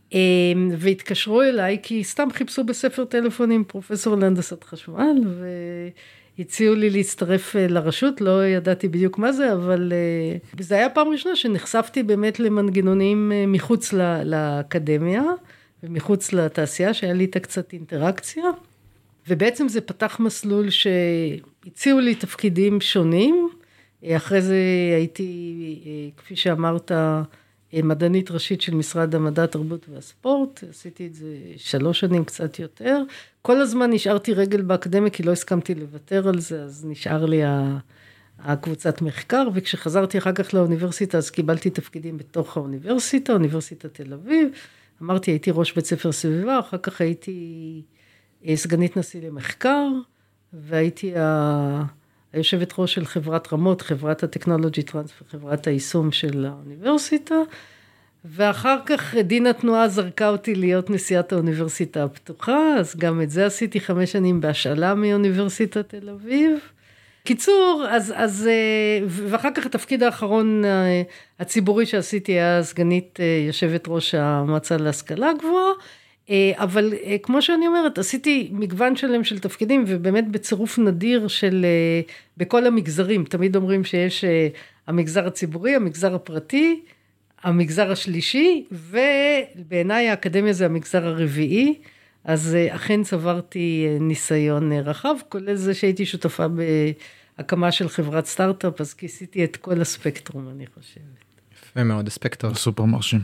והתקשרו אליי, כי סתם חיפשו בספר טלפונים פרופסור להנדסת חשמל, והציעו לי להצטרף לרשות, לא ידעתי בדיוק מה זה, אבל זה היה פעם ראשונה שנחשפתי באמת למנגנונים מחוץ לאקדמיה, ומחוץ לתעשייה, שהיה לי איתה קצת אינטראקציה, ובעצם זה פתח מסלול שהציעו לי תפקידים שונים, אחרי זה הייתי, כפי שאמרת, מדענית ראשית של משרד המדע, התרבות והספורט, עשיתי את זה 3 שנים קצת יותר, כל הזמן נשארתי רגל באקדמיה, כי לא הסכמתי לוותר על זה, אז נשאר לי הקבוצת מחקר, וכשחזרתי אחר כך לאוניברסיטה, אז קיבלתי תפקידים בתוך האוניברסיטה, אוניברסיטת תל אביב, אמרתי, הייתי ראש בית ספר סביבה, אחר כך הייתי סגנית נשיא למחקר, והייתי היושבת ראש של חברת רמות, חברת הטכנולוגי טרנספר, חברת היישום של האוניברסיטה, ואחר כך דין התנועה זרקה אותי להיות נשיאת האוניברסיטה הפתוחה, אז גם את זה עשיתי 5 שנים בהשאלה מאוניברסיטת תל אביב. קיצור, ואחר כך התפקיד האחרון הציבורי שעשיתי היה סגנית יושבת ראש המועצה להשכלה גבוהה, אבל כמו שאני אומרת, עשיתי מגוון שלם של תפקידים, ובאמת בצירוף נדיר בכל המגזרים, תמיד אומרים שיש המגזר הציבורי, המגזר הפרטי, המגזר השלישי, ובעיניי האקדמיה זה המגזר הרביעי, אז אכן צברתי ניסיון רחב, כולל זה שהייתי שותפה בהקמה של חברת סטארט-אפ, אז כיסיתי את כל הספקטרום, אני חושבת. יפה מאוד, הספקטרום. סופר מרשים.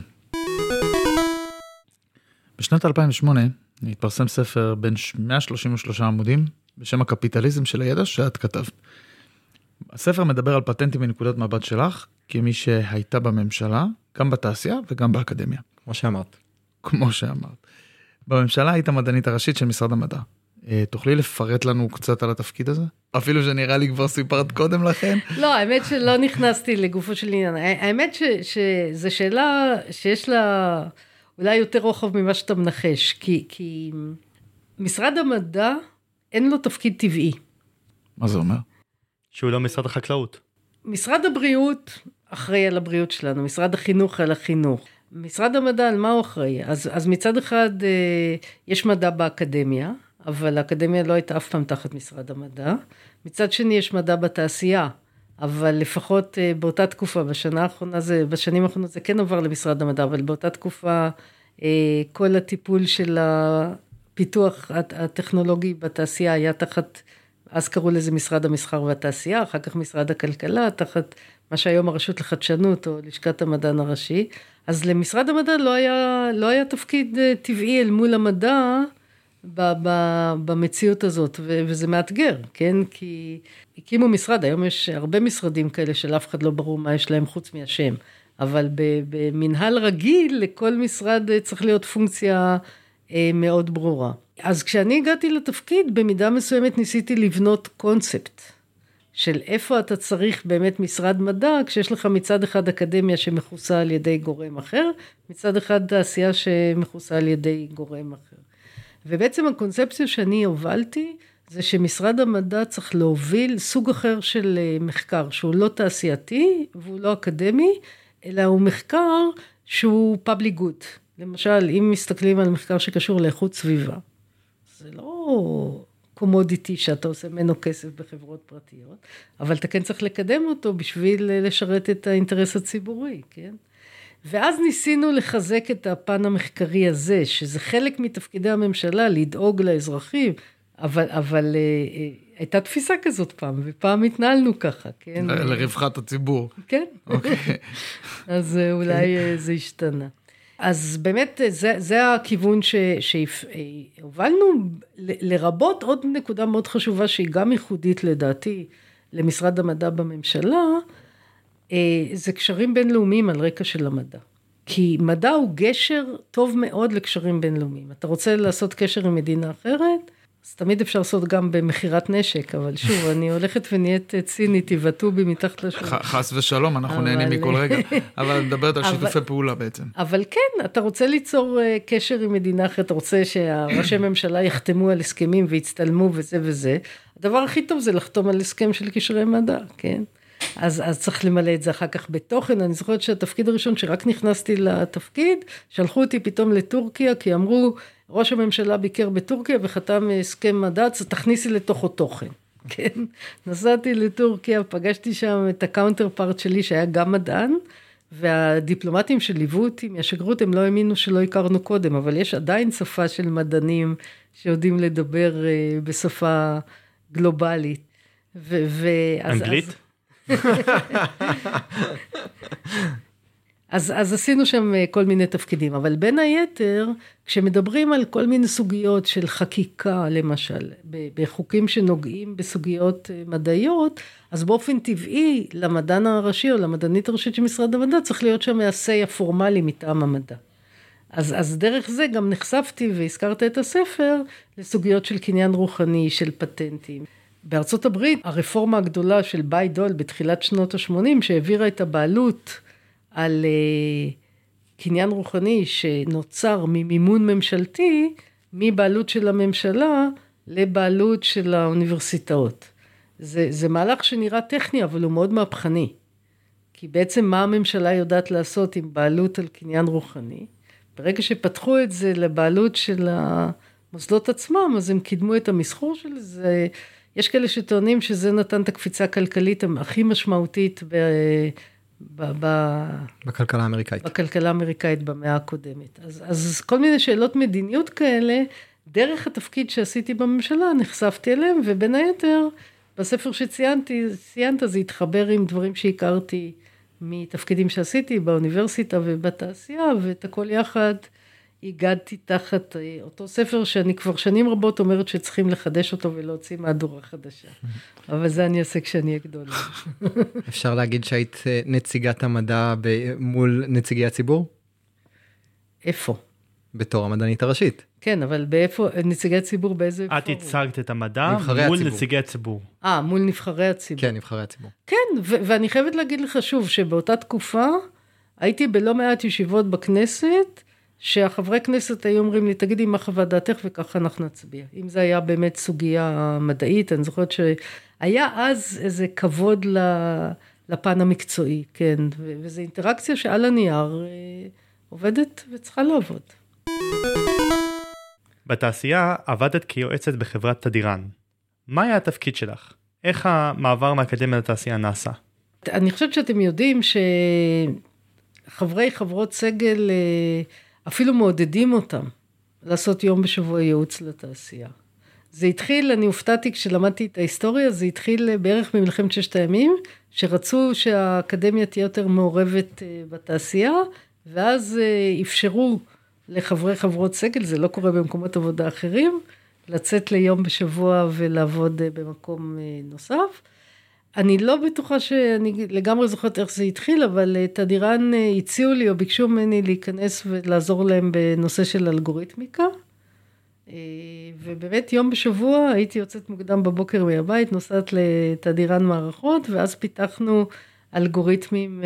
בשנת 2008 התפרסם ספר בין 133 עמודים, בשם הקפיטליזם של הידע שאת כתבת. הספר מדבר על פטנטים מנקודת מבט שלך, כמי שהייתה בממשלה, גם בתעשייה וגם באקדמיה. כמו שאמרת. בממשלה היית מדענית הראשית של משרד המדע. תוכלי לפרט לנו קצת על התפקיד הזה? אפילו שנראה לי כבר סיפרת קודם לכן. לא, האמת שלא נכנסתי לגופו של עניין. האמת שזו שאלה שיש לה אולי יותר רוחב ממה שאתה מנחש, כי משרד המדע אין לו תפקיד טבעי. מה זה אומר? שהוא לא משרד החקלאות. משרד הבריאות אחראי על הבריאות שלנו, משרד החינוך על החינוך. משרד המדע על מה הוא אחראי? אז מצד אחד יש מדע באקדמיה, אבל האקדמיה לא הייתה אף פעם תחת משרד המדע. מצד שני יש מדע בתעשייה, אבל לפחות באותה תקופה, בשנים האחרונות זה כן עבר למשרד המדע, אבל באותה תקופה כל הטיפול של הפיתוח הטכנולוגי בתעשייה היה תחת, אז קראו לזה משרד המסחר והתעשייה, אחר כך משרד הכלכלה, תחת מה שהיום הרשות לחדשנות או לשכת המדען הראשי. אז למשרד המדע לא היה תפקיד טבעי אל מול המדע במציאות הזאת, וזה מאתגר, כן? כי הקימו משרד, היום יש הרבה משרדים כאלה של אף אחד לא ברור מה יש להם חוץ מהשם, אבל במנהל רגיל לכל משרד צריך להיות פונקציה מאוד ברורה. אז כשאני הגעתי לתפקיד, במידה מסוימת ניסיתי לבנות קונספט, של איפה אתה צריך באמת משרד מדע, כשיש לך מצד אחד אקדמיה שמחוסה על ידי גורם אחר, מצד אחד תעשייה שמחוסה על ידי גורם אחר. ובעצם הקונספציה שאני הובלתי, זה שמשרד המדע צריך להוביל סוג אחר של מחקר, שהוא לא תעשייתי והוא לא אקדמי, אלא הוא מחקר שהוא public good. למשל, אם מסתכלים על מחקר שקשור לאיכות סביבה, זה לא קומודיטי שאתה עושה ממנו כסף בחברות פרטיות, אבל אתה כן צריך לקדם אותו בשביל לשרת את האינטרס הציבורי, כן? ואז ניסינו לחזק את הפן המחקרי הזה, שזה חלק מתפקידי הממשלה, לדאוג לאזרחים, אבל הייתה תפיסה כזאת פעם, ופעם התנהלנו ככה, כן? לרווחת הציבור. כן. אוקיי. אז אולי זה השתנה. אז באמת זה הכיוון שהובלנו, לרבות עוד נקודה מאוד חשובה, שהיא גם ייחודית לדעתי, למשרד המדע בממשלה, זה קשרים בינלאומיים על רקע של המדע. כי מדע הוא גשר טוב מאוד לקשרים בינלאומיים. אתה רוצה לעשות קשר עם מדינה אחרת, אז תמיד אפשר לעשות גם במחירת נשק, אבל שוב, אני הולכת ונהיית צינית, תיבטו בי מתחת לשולחן. חס ושלום, אנחנו נהנים מכל רגע, אבל מדברת על שיתופי פעולה בעצם. אבל כן, אתה רוצה ליצור קשר עם מדינה אחרת, אתה רוצה שהראשי ממשלה יחתמו על הסכמים ויצטלמו וזה וזה. הדבר הכי טוב זה לחתום על הסכם של קשרי מדע, כן? אז צריך למלא את זה אחר כך בתוכן. אני זוכרת שהתפקיד הראשון שרק נכנסתי לתפקיד, שלחו אותי פתאום לטורקיה, כי אמרו, ראש הממשלה ביקר בטורקיה וחתם הסכם מדע, אז תכניסי לתוכו תוכן. כן, נסעתי לטורקיה, פגשתי שם את הקאונטר פארט שלי שהיה גם מדען, והדיפלומטים שליוו אותי מהשגרות הם לא האמינו שלא הכרנו קודם, אבל יש עדיין שפה של מדענים שיודעים לדבר בשפה גלובלית. אנגלית? אז עשינו שם כל מיני תפקידים, אבל בין היתר, כשמדברים על כל מיני סוגיות של חקיקה, למשל, בחוקים שנוגעים בסוגיות מדעיות, אז באופן טבעי, למדען הראשי או למדענית הראשית של משרד המדע, צריך להיות שם העשי הפורמלי מטעם המדע. אז דרך זה גם נחשפתי והזכרת את הספר, לסוגיות של קניין רוחני, של פטנטים. בארצות הברית, הרפורמה הגדולה של ביידול בתחילת שנות ה-80, שהעבירה את הבעלות על קניין רוחני שנוצר ממימון ממשלתי, מבעלות של הממשלה לבעלות של האוניברסיטאות. זה מהלך שנראה טכני, אבל הוא מאוד מהפכני. כי בעצם מה הממשלה יודעת לעשות עם בעלות על קניין רוחני? ברגע שפתחו את זה לבעלות של המוסדות עצמם, אז הם קידמו את המסחור של זה. יש כאלה שטוענים שזה נתן את הקפיצה הכלכלית הכי משמעותית בכלכלה האמריקאית. בכלכלה האמריקאית במאה הקודמת. אז כל מיני שאלות מדיניות כאלה, דרך התפקיד שעשיתי בממשלה, נחשפתי אליהם, ובין היתר, בספר שציינת, זה התחבר עם דברים שהכרתי מתפקידים שעשיתי באוניברסיטה ובתעשייה, ואת הכל יחד הגעתי תחת אותו ספר שאני כבר שנים רבות אומרת שצריכים לחדש אותו ולהוציא מהדורה חדשה. אבל זה אני אעשה כשאני אהיה גדולה. אפשר להגיד שהיית נציגת המדע מול נציגי הציבור? איפה? בתור המדענית הראשית. כן, אבל באיפה, נציגי הציבור באיזה פורום? את הצגת את המדע מול נציגי הציבור. מול נבחרי הציבור. כן, נבחרי הציבור. כן, ואני חייבת להגיד לך שוב, שבאותה תקופה, הייתי בלא מעט ישיבות בכנסת, שהחברי כנסת היו אומרים לי, תגידי מה חוות דעתך, וככה אנחנו נצביע. אם זה היה באמת סוגיה מדעית, אני זוכרת שהיה אז איזה כבוד לפן המקצועי, כן, וזו אינטראקציה שעל הנייר עובדת וצריכה לעבוד. בתעשייה עבדת כיועצת בחברת תדירן. מה היה התפקיד שלך? איך המעבר מהאקדמיה לתעשייה נעשה? אני חושבת שאתם יודעים חברות סגל אפילו מעודדים אותם לעשות יום בשבוע ייעוץ לתעשייה. זה התחיל, אני הופתעתי כשלמדתי את ההיסטוריה, זה התחיל בערך ממלחמת ששת הימים, שרצו שהאקדמיה תהיה יותר מעורבת בתעשייה, ואז אפשרו חברות סגל, זה לא קורה במקומות עבודה אחרים, לצאת ליום בשבוע ולעבוד במקום נוסף. אני לא בטוחה שאני לגמרי זוכרת איך זה התחיל, אבל תדירן הציעו לי או ביקשו ממני להיכנס ולעזור להם בנושא של אלגוריתמיקה. ובאמת יום בשבוע הייתי יוצאת מוקדם בבוקר מהבית, נוסעת לתדירן מערכות, ואז פיתחנו אלגוריתמים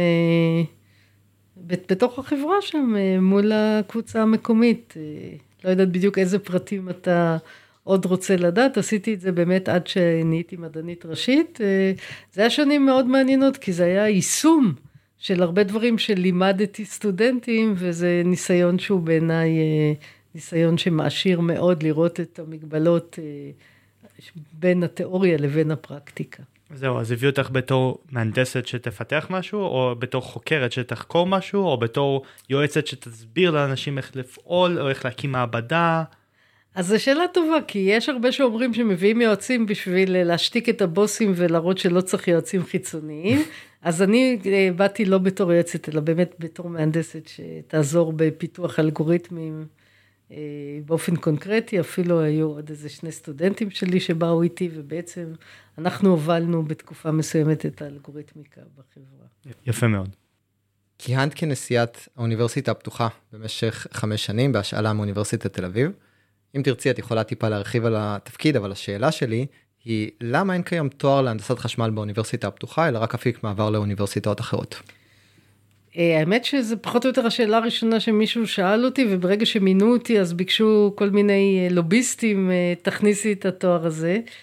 בתוך החברה שם, מול הקבוצה המקומית. לא יודעת בדיוק איזה פרטים אתה עוד רוצה לדעת, עשיתי את זה באמת עד שנהייתי מדענית ראשית. זה היה שנים מאוד מעניינות, כי זה היה יישום של הרבה דברים שלימדתי סטודנטים, וזה ניסיון שהוא בעיניי ניסיון שמעשיר מאוד לראות את המגבלות בין התיאוריה לבין הפרקטיקה. זהו, אז הביאו אותך בתור מהנדסת שתפתח משהו, או בתור חוקרת שתחקור משהו, או בתור יועצת שתסביר לאנשים איך לפעול, או איך להקים מעבדה? אז זו שאלה טובה, כי יש הרבה שאומרים שמביאים יועצים בשביל להשתיק את הבוסים ולהראות שלא צריך יועצים חיצוניים. אז אני באתי לא בתור יועצת, אלא באמת בתור מהנדסת שתעזור בפיתוח אלגוריתמים באופן קונקרטי. אפילו היו עוד איזה 2 סטודנטים שלי שבאו איתי, ובעצם אנחנו הובלנו בתקופה מסוימת את האלגוריתמיקה בחברה. יפה מאוד. כיהנת כנשיאת האוניברסיטה הפתוחה במשך 5 שנים, בהשאלה מאוניברסיטת תל אביב. אם תרצי, את יכולה טיפה להרחיב על התפקיד, אבל השאלה שלי היא, למה אין כיום תואר להנדסת חשמל באוניברסיטה הפתוחה, אלא רק אפיק מעבר לאוניברסיטאות אחרות? האמת שזה פחות או יותר השאלה הראשונה שמישהו שאל אותי, וברגע שמינו אותי, אז ביקשו כל מיני לוביסטים, תכניסי את התואר הזה.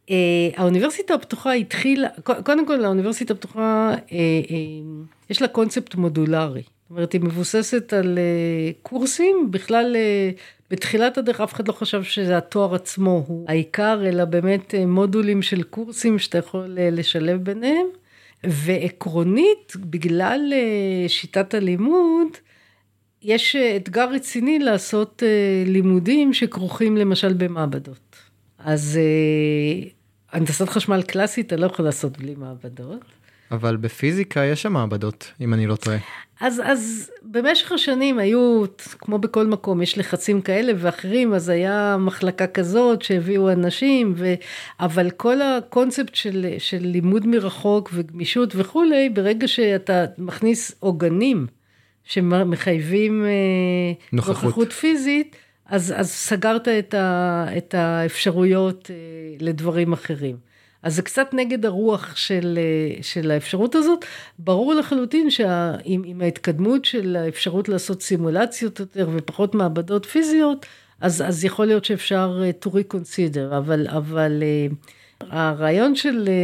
האוניברסיטה הפתוחה התחילה, קודם כל האוניברסיטה הפתוחה, יש לה קונספט מודולרי. זאת אומרת, היא מבוססת על קורסים, בכלל בתחילת הדרך אף אחד לא חשב שזה התואר עצמו הוא העיקר, אלא באמת מודולים של קורסים שאתה יכול לשלב ביניהם, ועקרונית, בגלל שיטת הלימוד, יש אתגר רציני לעשות לימודים שכרוכים למשל במעבדות. אז הנדסת חשמל קלאסית אתה לא יכול לעשות בלי מעבדות. אבל בפיזיקה יש שם מעבדות, אם אני לא טועה. אז במשך השנים היו, כמו בכל מקום, יש לחצים כאלה ואחרים, אז היה מחלקה כזאת שהביאו אנשים, אבל כל הקונספט של לימוד מרחוק וגמישות וכולי, ברגע שאתה מכניס עוגנים שמחייבים נוכחות פיזית, אז סגרת את האפשרויות לדברים אחרים. אז זה קצת נגד הרוח של האפשרות הזאת. ברור לחלוטין שעם ההתקדמות של האפשרות לעשות סימולציות יותר ופחות מעבדות פיזיות, אז יכול להיות שאפשר to reconsider, אבל הרעיון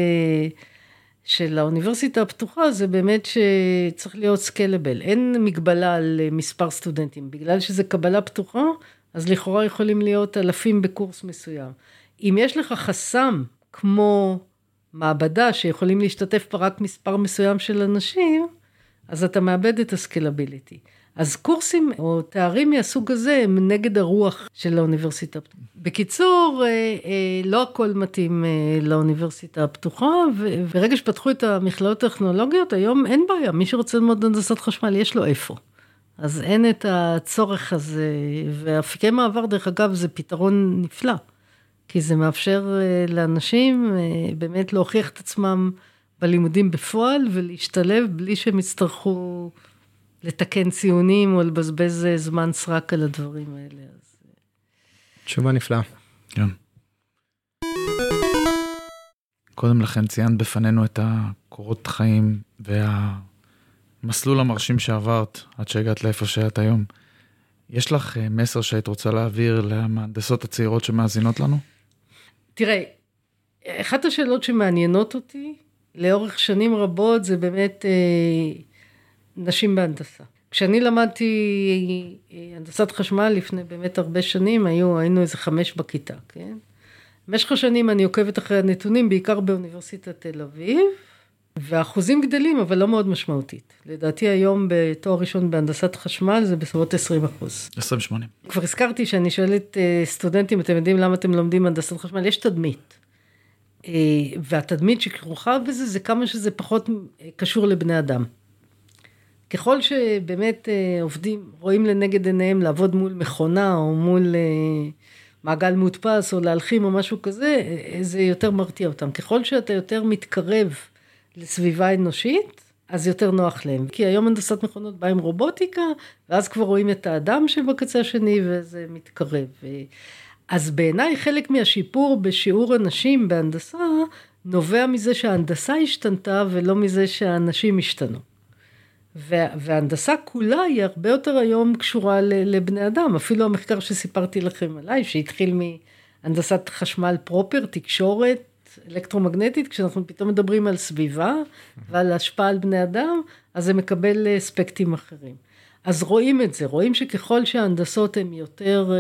של האוניברסיטה הפתוחה זה באמת שצריך להיות scalable. אין מגבלה על מספר סטודנטים. בגלל שזה קבלה פתוחה, אז לכאורה יכולים להיות אלפים בקורס מסוים. אם יש לך חסם כמו מעבדה שיכולים להשתתף פה רק מספר מסוים של אנשים, אז אתה מאבד את הסקלביליטי. אז קורסים או תארים מהסוג הזה הם נגד הרוח של האוניברסיטה. בקיצור, לא הכל מתאים לאוניברסיטה הפתוחה, וברגע שפתחו את המכללות הטכנולוגיות, היום אין בעיה, מי שרוצה ללמוד הנדסת חשמל יש לו איפה. אז אין את הצורך הזה, ואפיקי מעבר דרך אגב זה פתרון נפלא. כי זה מאפשר לאנשים באמת להוכיח את עצמם בלימודים בפועל, ולהשתלב בלי שהם יצטרכו לתקן ציונים, או לבזבז זמן סרק על הדברים האלה. תשובה נפלאה. כן. קודם לכן ציינת בפנינו את הקורות חיים, והמסלול המרשים שעברת, עד שהגעת לאיפה שאת היום. יש לך מסר שהיית רוצה להעביר למהנדסות הצעירות שמאזינות לנו? תראה, אחת השאלות שמעניינות אותי, לאורך שנים רבות, זה באמת נשים בהנדסה. כשאני למדתי הנדסת חשמל לפני באמת הרבה שנים, היינו איזה 5 בכיתה, כן? במשך השנים אני עוקבת אחרי הנתונים, בעיקר באוניברסיטת תל אביב, והאחוזים גדלים, אבל לא מאוד משמעותית. לדעתי היום בתואר ראשון בהנדסת חשמל, זה בסביבות 20%. 28. כבר הזכרתי שאני שואלת סטודנטים, אתם יודעים למה אתם לומדים הנדסת חשמל? יש תדמית. והתדמית שכרוכה בזה, זה כמה שזה פחות קשור לבני אדם. ככל שבאמת עובדים, רואים לנגד עיניהם לעבוד מול מכונה, או מול מעגל מודפס, או להלחים או משהו כזה, זה יותר מרתיע אותם. ככל שאתה יותר מתקרב לסביבה אנושית, אז יותר נוח להם. כי היום הנדסת מכונות בא עם רובוטיקה, ואז כבר רואים את האדם שבקצה השני, וזה מתקרב. אז בעיניי חלק מהשיפור בשיעור אנשים בהנדסה, נובע מזה שההנדסה השתנתה, ולא מזה שהאנשים השתנו. וההנדסה כולה היא הרבה יותר היום קשורה לבני אדם. אפילו המחקר שסיפרתי לכם עליי, שהתחיל מהנדסת חשמל פרופר, תקשורת, אלקטרומגנטית, כשאנחנו פתאום מדברים על סביבה, ועל השפעה על בני אדם, אז זה מקבל אספקטים אחרים. אז רואים את זה, רואים שככל שההנדסות הן יותר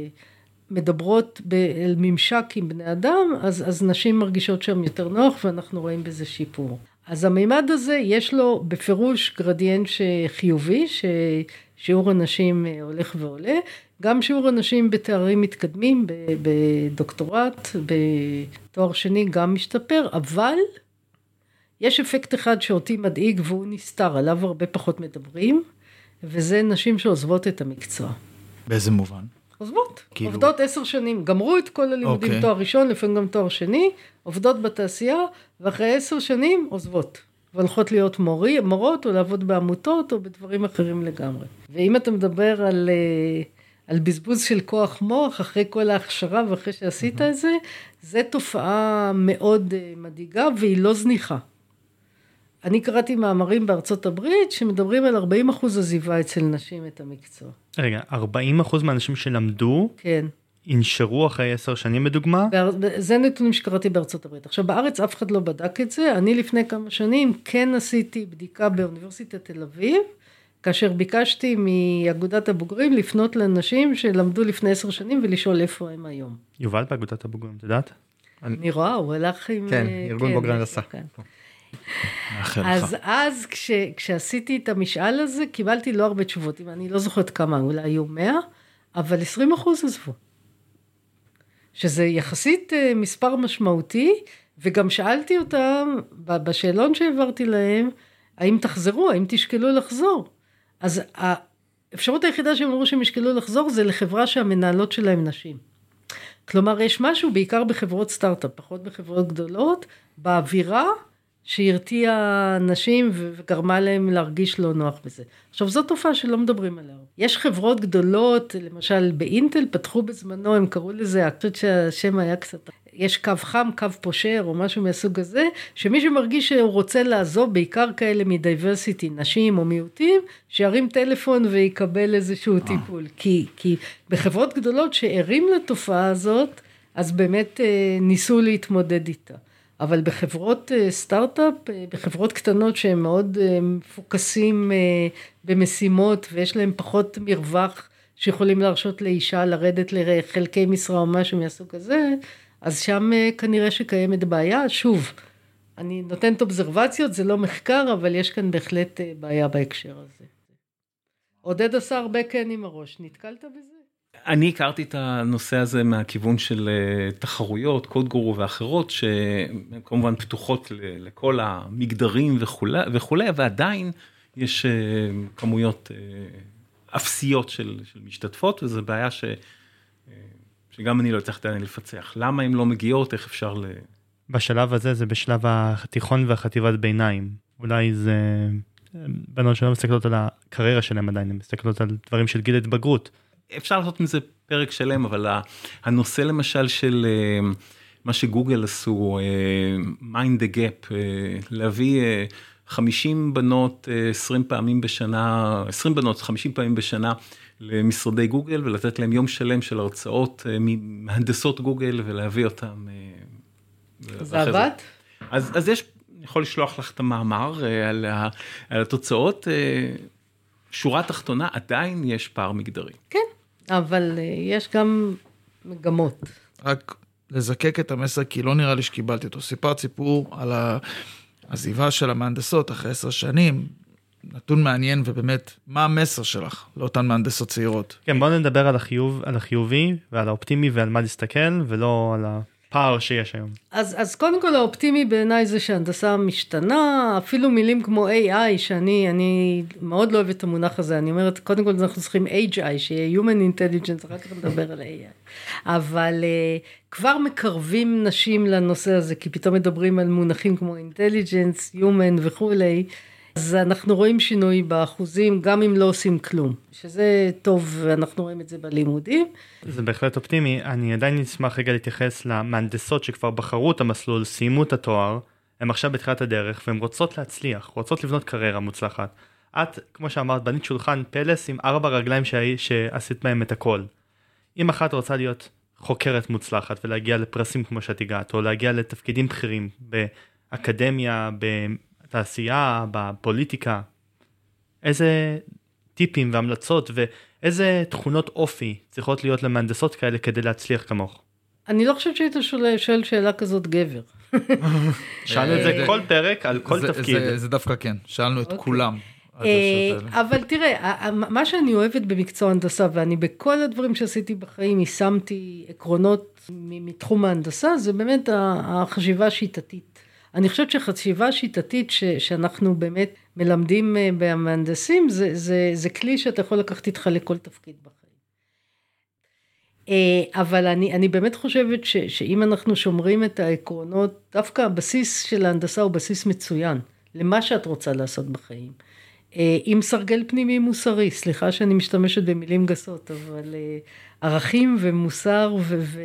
מדברות על ממשק עם בני אדם, אז נשים מרגישות שם יותר נוח, ואנחנו רואים בזה שיפור. אז המימד הזה יש לו בפירוש גרדיאנט חיובי, ששיעור הנשים הולך ועולה, גם שיעור הנשים בתארים מתקדמים, בדוקטורט, בתואר שני גם משתפר, אבל יש אפקט אחד שאותי מדאיג והוא נסתר, עליו הרבה פחות מדברים, וזה נשים שעוזבות את המקצוע. באיזה מובן? עוזבות, עובדות 10 שנים, גמרו את כל הלימודים תואר ראשון, לפעמים גם תואר שני, עובדות בתעשייה, ואחרי 10 שנים עוזבות, והולכות להיות מורות, או לעבוד בעמותות, או בדברים אחרים לגמרי. ואם אתה מדבר על בזבוז של כוח מוח, אחרי כל ההכשרה, ואחרי שעשית את זה, זה תופעה מאוד מדאיגה, והיא לא זניחה. אני קראתי מאמרים בארצות הברית, שמדברים על 40% עזיבה אצל נשים את המקצוע. רגע, 40% מהאנשים שלמדו, כן. ינשרו אחרי 10 שנים בדוגמה? זה נתונים שקראתי בארצות הברית. עכשיו בארץ אף אחד לא בדק את זה, אני לפני כמה שנים כן עשיתי בדיקה באוניברסיטת תל אביב, כאשר ביקשתי מאגודת הבוגרים לפנות לאנשים שלמדו לפני 10 שנים ולשאול איפה הם היום. יובל באגודת הבוגרים, את יודעת? אני רואה, הוא הלך עם... כן, ארגון בוגרי הנדסה. אז כשעשיתי את המשאל הזה, קיבלתי לא הרבה תשובות, אני לא זוכרת כמה, אולי היו 100, אבל 20% עזבו. שזה יחסית מספר משמעותי, וגם שאלתי אותם, בשאלון שהעברתי להם, האם תחזרו, האם תשקלו לחזור. אז האפשרות היחידה שהם אמרו שהם ישקלו לחזור, זה לחברה שהמנהלות שלהם נשים. כלומר, יש משהו, בעיקר בחברות סטארט-אפ, פחות בחברות גדולות, באווירה שהרתיעה נשים וגרמה להם להרגיש לא נוח בזה. עכשיו, זו תופעה שלא מדברים עליה. יש חברות גדולות, למשל באינטל, פתחו בזמנו, הם קראו לזה, אני חושבת שהשם היה קצת, יש קו חם, קו פושר, או משהו מהסוג הזה, שמי שמרגיש שהוא רוצה לעזוב, בעיקר כאלה מדייברסיטי, נשים או מיעוטים, שירים טלפון ויקבל איזשהו טיפול. כי בחברות גדולות שערים לתופעה הזאת, אז באמת ניסו להתמודד איתה. אבל בחברות סטארט-אפ, בחברות קטנות שהם מאוד מפוקסים במשימות, ויש להם פחות מרווח שיכולים להרשות לאישה לרדת לחלקי משרה או משהו מהסוג הזה, אז שם כנראה שקיימת בעיה. שוב, אני נותנת אובזרבציות, זה לא מחקר, אבל יש כאן בהחלט בעיה בהקשר הזה. עודד עשה הרבה כן עם הראש, נתקלת בזה? אני הכרתי את הנושא הזה מהכיוון של תחרויות, קוד גורו ואחרות, שהן כמובן פתוחות לכל המגדרים וכולי, ועדיין יש כמויות אפסיות של משתתפות, וזו בעיה שגם אני לא הצלחתי לפצח. למה הן לא מגיעות, איך אפשר בשלב הזה זה בשלב התיכון והחטיבת ביניים. אולי זה בנות שלא מסתכלות על הקריירה שלהם עדיין, הן מסתכלות על דברים של גיל התבגרות. אפשר לעשות מזה פרק שלם, אבל הנושא למשל של מה שגוגל עשו, mind the gap, להביא 50 בנות 20 פעמים בשנה, 20 בנות 50 פעמים בשנה למשרדי גוגל, ולתת להם יום שלם של הרצאות מהנדסות גוגל, ולהביא אותם. זה עבד? אז יש, אני יכול לשלוח לך את המאמר על התוצאות, שורה תחתונה, עדיין יש פער מגדרי. כן, אבל יש גם מגמות. רק לזקק את המסר, כי לא נראה לי שקיבלתי אותו. סיפרת סיפור על העזיבה של המהנדסות אחרי 10 שנים, נתון מעניין ובאמת, מה המסר שלך לאותן מהנדסות צעירות? כן, בואו נדבר על החיובי ועל האופטימי ועל מה להסתכל, ולא על הפער שיש היום. אז קודם כל האופטימי בעיניי זה שהנדסה משתנה, אפילו מילים כמו AI, שאני מאוד לא אוהבת את המונח הזה, אני אומרת, קודם כל אנחנו צריכים HI, שיהיה Human Intelligence, אחר כך נדבר על AI. אבל כבר מקרבים נשים לנושא הזה, כי פתאום מדברים על מונחים כמו Intelligence, Human וכולי, אז אנחנו רואים שינוי באחוזים, גם אם לא עושים כלום, שזה טוב, ואנחנו רואים את זה בלימודים. זה בהחלט אופטימי. אני עדיין נשמח רגע להתייחס למהנדסות שכבר בחרו את המסלול, סיימו את התואר, הם עכשיו בתחילת הדרך, והן רוצות להצליח, רוצות לבנות קריירה מוצלחת. את, כמו שאמרת, בנית שולחן פלס עם 4 רגליים שעשית מהם את הכל. אם אחת רוצה להיות חוקרת מוצלחת, ולהגיע לפרסים כמו שאת הגעת, או להגיע לתפקידים בכירים באקדמיה, בתעשייה, בפוליטיקה, איזה טיפים והמלצות ואיזה תכונות אופי צריכות להיות למהנדסות כאלה כדי להצליח כמוך? אני לא חושבת שהיית שואל שאלה כזאת גבר. שאלנו את זה כל פרק על כל תפקיד. זה דווקא כן, שאלנו את כולם. אבל תראה, מה שאני אוהבת במקצוע הנדסה, ואני בכל הדברים שעשיתי בחיים, יישמתי עקרונות מתחום ההנדסה, זה באמת החשיבה השיטתית. אני חושבת שחשיבה שיטתית שאנחנו באמת מלמדים במהנדסים, זה כלי שאתה יכול לקחת איתך לכל תפקיד בחיים. אבל אני באמת חושבת שאם אנחנו שומרים את העקרונות, דווקא הבסיס של ההנדסה הוא בסיס מצוין, למה שאת רוצה לעשות בחיים. עם סרגל פנימי מוסרי, סליחה שאני משתמשת במילים גסות, אבל ערכים ומוסר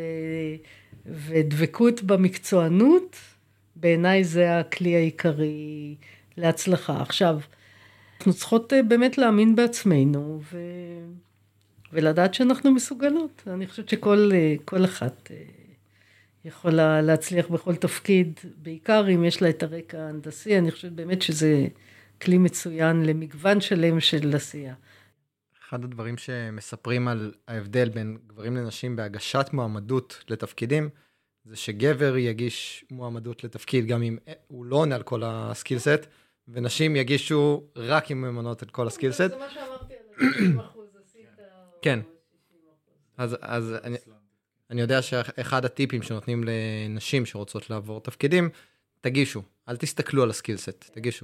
ודבקות במקצוענות, בעיניי זה הכלי העיקרי להצלחה. עכשיו, אנחנו צריכות באמת להאמין בעצמנו, ולדעת שאנחנו מסוגלות. אני חושבת שכל אחת יכולה להצליח בכל תפקיד, בעיקר אם יש לה את הרקע ההנדסי, אני חושבת באמת שזה כלי מצוין למגוון שלם של עשייה. אחד הדברים שמספרים על ההבדל בין גברים לנשים בהגשת מועמדות לתפקידים, זה שגבר יגיש מועמדות לתפקיד גם אם הוא לא עונה על כל הסקילסט, ונשים יגישו רק אם הם עונות על כל הסקילסט. זה מה שאמרתי על 60%, עשית... כן. אז אני יודע שאחד הטיפים שנותנים לנשים שרוצות לעבור תפקידים, תגישו, אל תסתכלו על הסקילסט, תגישו.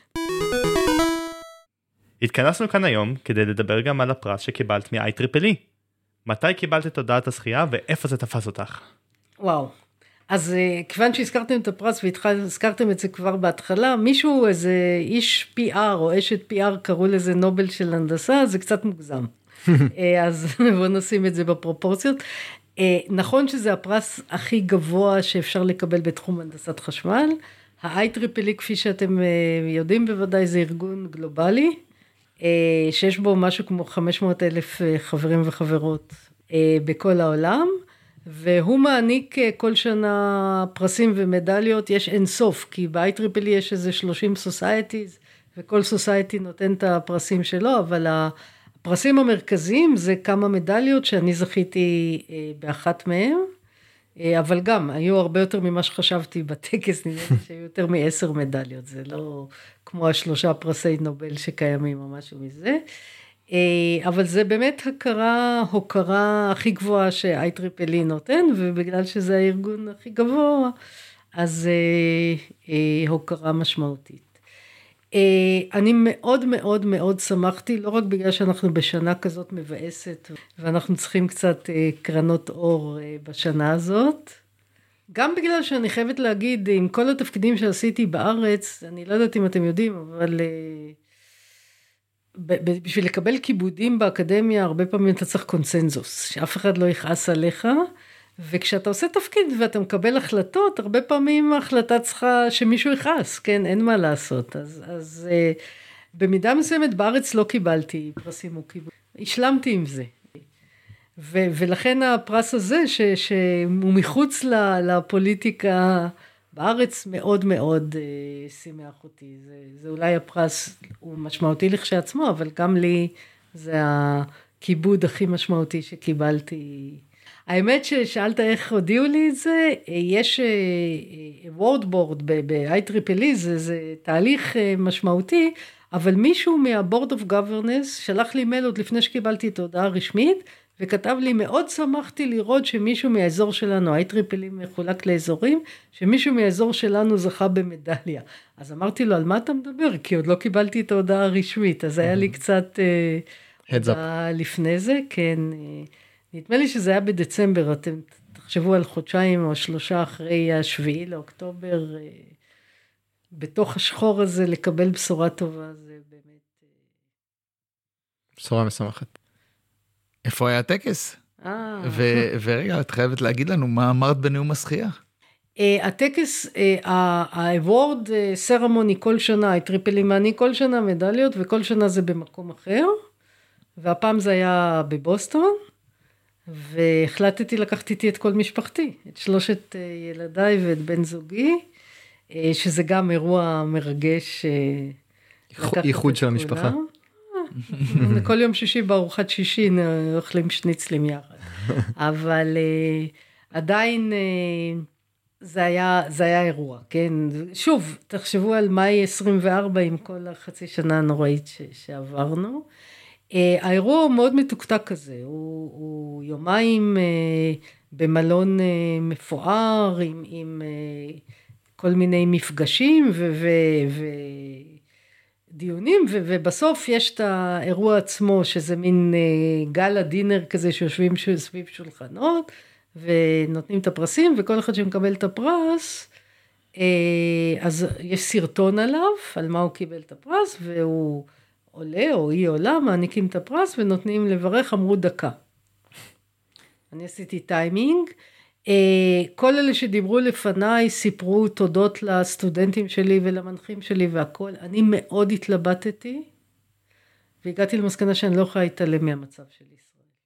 התכנסנו כאן היום כדי לדבר גם על הפרס שקיבלת מ-IEEE. מתי קיבלת את הודעת הזכייה ואיפה זה תפס אותך? וואו, אז כיוון שהזכרתם את הפרס והזכרתם את זה כבר בהתחלה, מישהו, איזה איש PR או אשת PR קראו לזה נובל של הנדסה, זה קצת מוגזם. אז בואו נשים את זה בפרופורציות. נכון שזה הפרס הכי גבוה שאפשר לקבל בתחום הנדסת חשמל. ה-IEEE, כפי שאתם יודעים בוודאי, זה ארגון גלובלי, שיש בו משהו כמו 500,000 חברים וחברות בכל העולם, והוא מעניק כל שנה פרסים ומדליות, יש אינסוף, כי ב-IEEE יש איזה 30 סוסייטיז, וכל סוסייטי נותן את הפרסים שלו, אבל הפרסים המרכזיים זה כמה מדליות שאני זכיתי באחת מהם, אבל גם היו הרבה יותר ממה שחשבתי בטקס, נראה לי שהיו יותר מ10 מדליות, זה לא כמו 3 פרסי נובל שקיימים או משהו מזה, אבל זה באמת הוקרה הכי גבוהה ש-IEEE נותן, ובגלל שזה הארגון הכי גבוה, אז הוקרה משמעותית. אני מאוד מאוד מאוד שמחתי, לא רק בגלל שאנחנו בשנה כזאת מבאסת, ואנחנו צריכים קצת קרנות אור בשנה הזאת, גם בגלל שאני חייבת להגיד, עם כל התפקידים שעשיתי בארץ, אני לא יודעת אם אתם יודעים, אבל בשביל לקבל כיבודים באקדמיה, הרבה פעמים אתה צריך קונסנזוס, שאף אחד לא יכעס עליך, וכשאתה עושה תפקיד ואתה מקבל החלטות, הרבה פעמים ההחלטה צריכה שמישהו יכעס, כן, אין מה לעשות. אז במידה מסוימת בארץ לא קיבלתי פרסים או כיבוד, השלמתי עם זה. ולכן הפרס הזה, שהוא מחוץ לפוליטיקה בארץ, מאוד מאוד שימח אותי. זה אולי הפרס, הוא משמעותי לכשעצמו, אבל גם לי זה הכיבוד הכי משמעותי שקיבלתי. האמת ששאלת איך הודיעו לי את זה, יש וורד בורד ב-IEEE, זה תהליך משמעותי, אבל מישהו מה-Board of Governance שלח לי מייל עוד לפני שקיבלתי את ההודעה הרשמית, וכתב לי, מאוד שמחתי לראות שמישהו מהאזור שלנו, IEEE מחולק לאזורים, שמישהו מהאזור שלנו זכה במדליה. אז אמרתי לו, על מה אתה מדבר? כי עוד לא קיבלתי את ההודעה הרשמית, אז היה לי קצת לפני זה, כן. נדמה לי שזה היה בדצמבר, אתם תחשבו על חודשיים או 3 אחרי 7 לאוקטובר, בתוך השחור הזה לקבל בשורה טובה, זה באמת... בשורה משמחת. איפה היה הטקס? ורגע, את חייבת להגיד לנו מה אמרת בנאום הזכייה. הטקס, ה-award ceremony כל שנה, IEEE מעניק כל שנה מדליות, וכל שנה זה במקום אחר, והפעם זה היה בבוסטון, והחלטתי לקחת איתי את כל משפחתי, את 3 ילדיי ואת בן זוגי, שזה גם אירוע מרגש. ייחוד של המשפחה. כל יום שישי בארוחת שישי אוכלים שניצלים יחד. אבל עדיין זה היה אירוע, כן? שוב, תחשבו על מאי 24 עם כל החצי שנה הנוראית שעברנו. האירוע הוא מאוד מתוקתק כזה, הוא יומיים במלון מפואר עם כל מיני מפגשים ודיונים, ובסוף יש את האירוע עצמו שזה מין גלה דינר כזה שיושבים סביב שולחנות ונותנים את הפרסים, וכל אחד שמקבל את הפרס, אז יש סרטון עליו, על מה הוא קיבל את הפרס, והוא עולה או היא עולה, מעניקים את הפרס ונותנים לברך, אמרו דקה. אני עשיתי טיימינג, כל אלה שדיברו לפניי סיפרו תודות לסטודנטים שלי ולמנחים שלי והכל, אני מאוד התלבטתי, והגעתי למסקנה שאני לא יכולה להתעלם מהמצב של ישראל.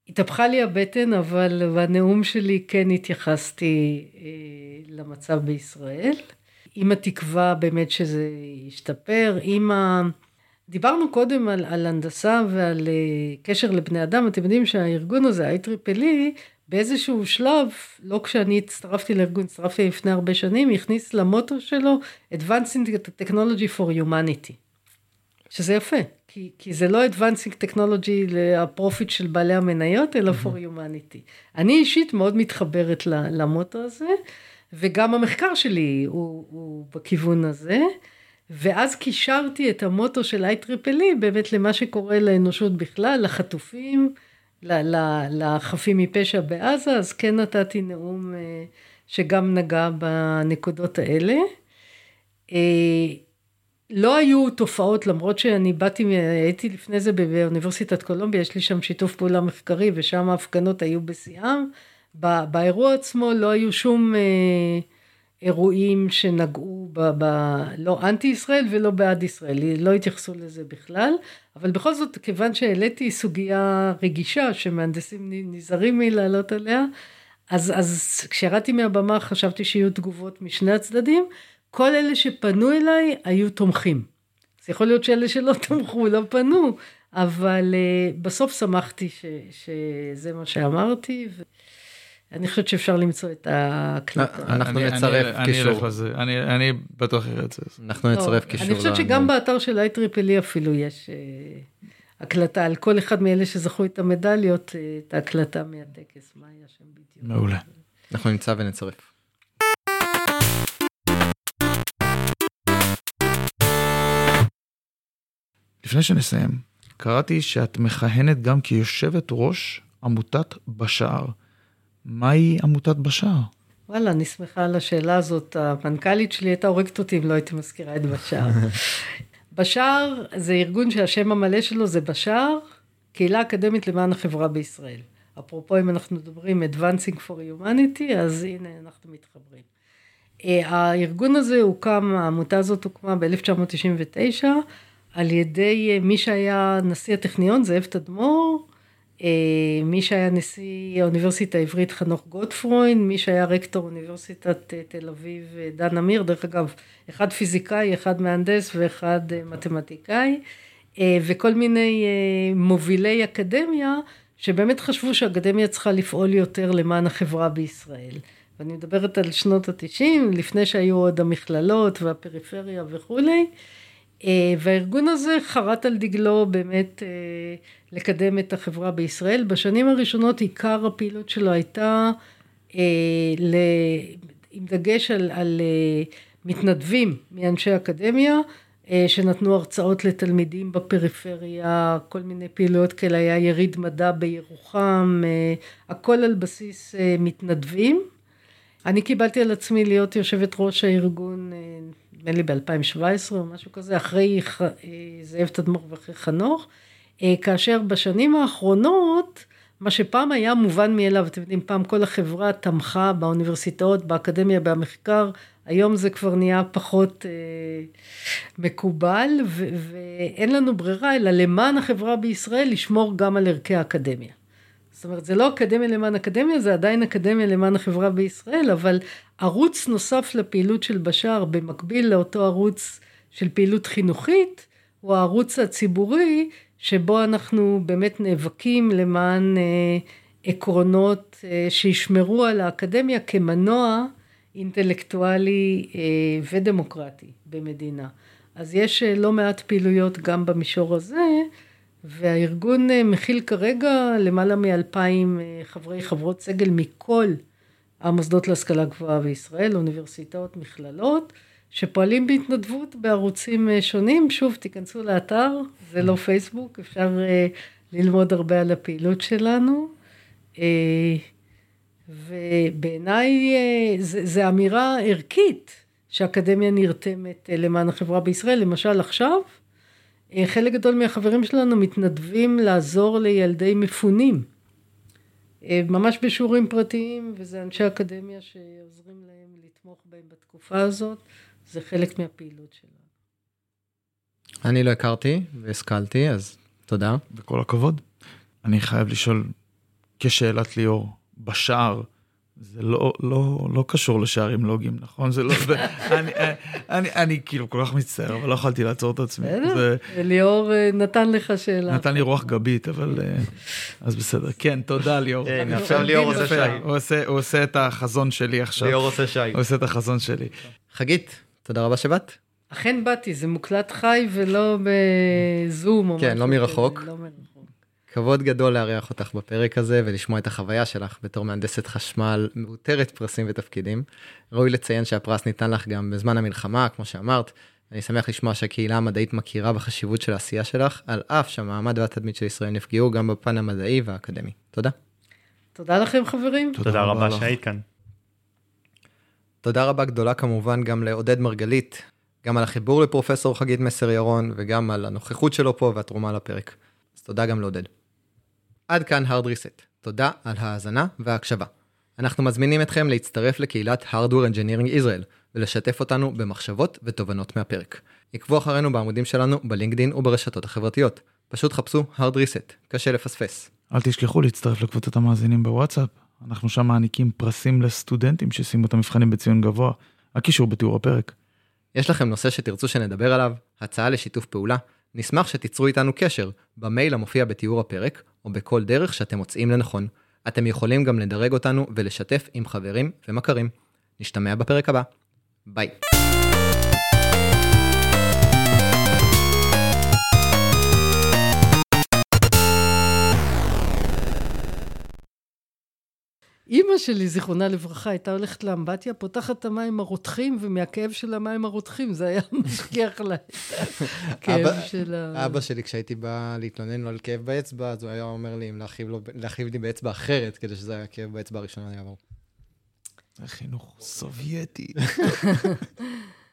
התהפכה לי הבטן, אבל בנאום שלי כן התייחסתי למצב בישראל, עם התקווה באמת שזה ישתפר, דיברנו קודם על הנדסה ועל קשר לבני אדם, אתם יודעים שהארגון הזה, IEEE, באיזשהו שלב, לא כשאני הצטרפתי לארגון, הצטרפתי לפני הרבה שנים, הכניס למוטו שלו, Advancing Technology for Humanity. שזה יפה, כי זה לא Advancing Technology לפרופיט של בעלי המניות, אלא for Humanity. אני אישית מאוד מתחברת למוטו הזה, וגם המחקר שלי הוא בכיוון הזה, ואז קישרתי את המוטו של IEEE באמת למה שקורה לאנושות בכלל, לחטופים, לחפים מפשע בעזה, אז כן נתתי נאום שגם נגע בנקודות האלה. לא היו תופעות, למרות שאני הייתי לפני זה באוניברסיטת קולומביה, יש לי שם שיתוף פעולה מחקרי, ושם ההפגנות היו בשיאם. באירוע עצמו לא היו שום אירועים שנגעו לא אנטי ישראל ולא בעד ישראל, לא התייחסו לזה בכלל, אבל בכל זאת, כיוון שהעליתי סוגיה רגישה, שמהנדסים נזהרים מלעלות עליה, אז כשירדתי מהבמה חשבתי שיהיו תגובות משני הצדדים, כל אלה שפנו אליי היו תומכים. אז יכול להיות שאלה שלא תומכו, לא פנו, אבל בסוף שמחתי שזה מה שאמרתי, אני חושבת שאפשר למצוא את ההקלטה. אנחנו נצרף קישור. אני בטוח אראה את זה. אנחנו נצרף קישור. אני חושבת שגם באתר של IEEE אפילו יש הקלטה, על כל אחד מאלה שזכו את המדליות, את ההקלטה מהטקס, מה היה שם בדיוק. מעולה. אנחנו נמצא ונצרף. לפני שנסיים, קראתי שאת מכהנת גם כיושבת ראש עמותת בשער. מהי עמותת בשער? וואלה, אני שמחה על השאלה הזאת. המנכ"לית שלי הייתה הורגת אותי אם לא הייתי מזכירה את בשער. בשער זה ארגון שהשם המלא שלו זה בשער, קהילה אקדמית למען החברה בישראל. אפרופו אם אנחנו מדברים Advancing for Humanity, אז הנה אנחנו מתחברים. הארגון הזה הוקם, העמותה הזאת הוקמה ב-1999, על ידי מי שהיה נשיא הטכניון, זאב תדמור, מי שהיה נשיא האוניברסיטה העברית חנוך גוטפרוין, מי שהיה רקטור אוניברסיטת תל אביב דן אמיר, דרך אגב, אחד פיזיקאי, אחד מהנדס ואחד מתמטיקאי, וכל מיני מובילי אקדמיה, שבאמת חשבו שהאקדמיה צריכה לפעול יותר למען החברה בישראל. ואני מדברת על שנות ה-90, לפני שהיו עוד המכללות והפריפריה וכולי, והארגון הזה חרט על דגלו באמת לקדם את החברה בישראל. בשנים הראשונות עיקר הפעילות שלו הייתה עם דגש על מתנדבים מאנשי אקדמיה, שנתנו הרצאות לתלמידים בפריפריה, כל מיני פעילויות כאלה, היה יריד מדע בירוחם, הכל על בסיס מתנדבים. אני קיבלתי על עצמי להיות יושבת ראש הארגון, נדמה לי ב-2017 או משהו כזה, אחרי זאב תדמור ואחרי חנוך, כאשר בשנים האחרונות, מה שפעם היה מובן מאליו, אתם יודעים, פעם כל החברה תמכה באוניברסיטאות, באקדמיה, במחקר, היום זה כבר נהיה פחות מקובל, ואין לנו ברירה, אלא למען החברה בישראל, לשמור גם על ערכי האקדמיה. זאת אומרת, זה לא אקדמיה למען אקדמיה, זה עדיין אקדמיה למען החברה בישראל, אבל ערוץ נוסף לפעילות של בשער, במקביל לאותו ערוץ של פעילות חינוכית, הוא הערוץ הציבורי, שבו אנחנו באמת נאבקים למען עקרונות שישמרו על האקדמיה כמנוע אינטלקטואלי ודמוקרטי במדינה. אז יש לא מעט פעילויות גם במישור הזה, והארגון מכיל כרגע למעלה מ-2,000 חברות סגל מכל המוסדות להשכלה גבוהה בישראל, אוניברסיטאות, מכללות, שפועלים בהתנדבות בערוצים שונים. שוב, תיכנסו לאתר, זה לא פייסבוק, אפשר ללמוד הרבה על הפעילות שלנו. ובעיניי זה אמירה ערכית שהאקדמיה נרתמת למען החברה בישראל. למשל עכשיו, חלק גדול מהחברים שלנו מתנדבים לעזור לילדי מפונים, ממש בשיעורים פרטיים, וזה אנשי אקדמיה שעוזרים להם לתמוך בהם בתקופה הזאת, זה חלק מהפעילות שלנו. אני לא הכרתי והשכלתי, אז תודה. בכל הכבוד. אני חייב לשאול כשאלת ליאור, בשער, זה לא קשור לשערים לוגיים, נכון? זה לא, אני כאילו כל כך מצטער, אבל לא יכולתי לעצור את עצמי. ליאור נתן לך שאלה. נתן לי רוח גבית, אבל אז בסדר. כן, תודה ליאור. עכשיו ליאור עושה שי. הוא עושה את החזון שלי עכשיו. ליאור עושה שי. הוא עושה את החזון שלי. חגית, תודה רבה שבאת. אכן באתי, זה מוקלט חי ולא בזום. כן, לא מרחוק. כבוד גדול לארח אותך בפרק הזה ולשמוע את החוויה שלך בתור מהנדסת חשמל מאותרת פרסים ותפקידים. ראוי לציין שהפרס ניתן לך גם בזמן המלחמה, כמו שאמרת. אני שמח לשמוע שהקהילה המדעית מכירה בחשיבות של העשייה שלך, על אף שהמעמד והתדמית של ישראל נפגעו גם בפן המדעי והאקדמי. תודה. תודה לכם חברים. תודה רבה שהיית כאן. תודה רבה גדולה כמובן גם לעודד מרגלית, גם על החיבור לפרופסור חגית מסר ירון, וגם על הנוכחות שלו פה והתרומה לפרק. אז תודה גם לעודד. עד כאן Hard Reset. תודה על ההאזנה וההקשבה. אנחנו מזמינים אתכם להצטרף לקהילת Hardware Engineering Israel, ולשתף אותנו במחשבות ותובנות מהפרק. עקבו אחרינו בעמודים שלנו בלינקדין וברשתות החברתיות. פשוט חפשו Hard Reset, קשה לפספס. אל תשכחו להצטרף לקבוצת המאזינים בוואטסאפ. אנחנו שם מעניקים פרסים לסטודנטים שסיימו את המבחנים בציון גבוה. הקישור בתיאור הפרק. יש לכם נושא שתרצו שנדבר עליו, הצעה לשיתוף פעולה, נשמח שתיצרו איתנו קשר במייל המופיע בתיאור הפרק, או בכל דרך שאתם מוצאים לנכון. אתם יכולים גם לדרג אותנו ולשתף עם חברים ומכרים. נשתמע בפרק הבא. ביי. אמא שלי, זיכרונה לברכה, הייתה הולכת לאמבטיה, פותחת את המים הרותחים, ומהכאב של המים הרותחים, זה היה משכיח לה את הכאב של ה... אבא שלי, כשהייתי בא להתלונן לו על כאב באצבע, אז הוא היה אומר לי אם להרחיב לי באצבע אחרת, כדי שזה היה כאב באצבע הראשונה יעבור. זה חינוך סובייטי.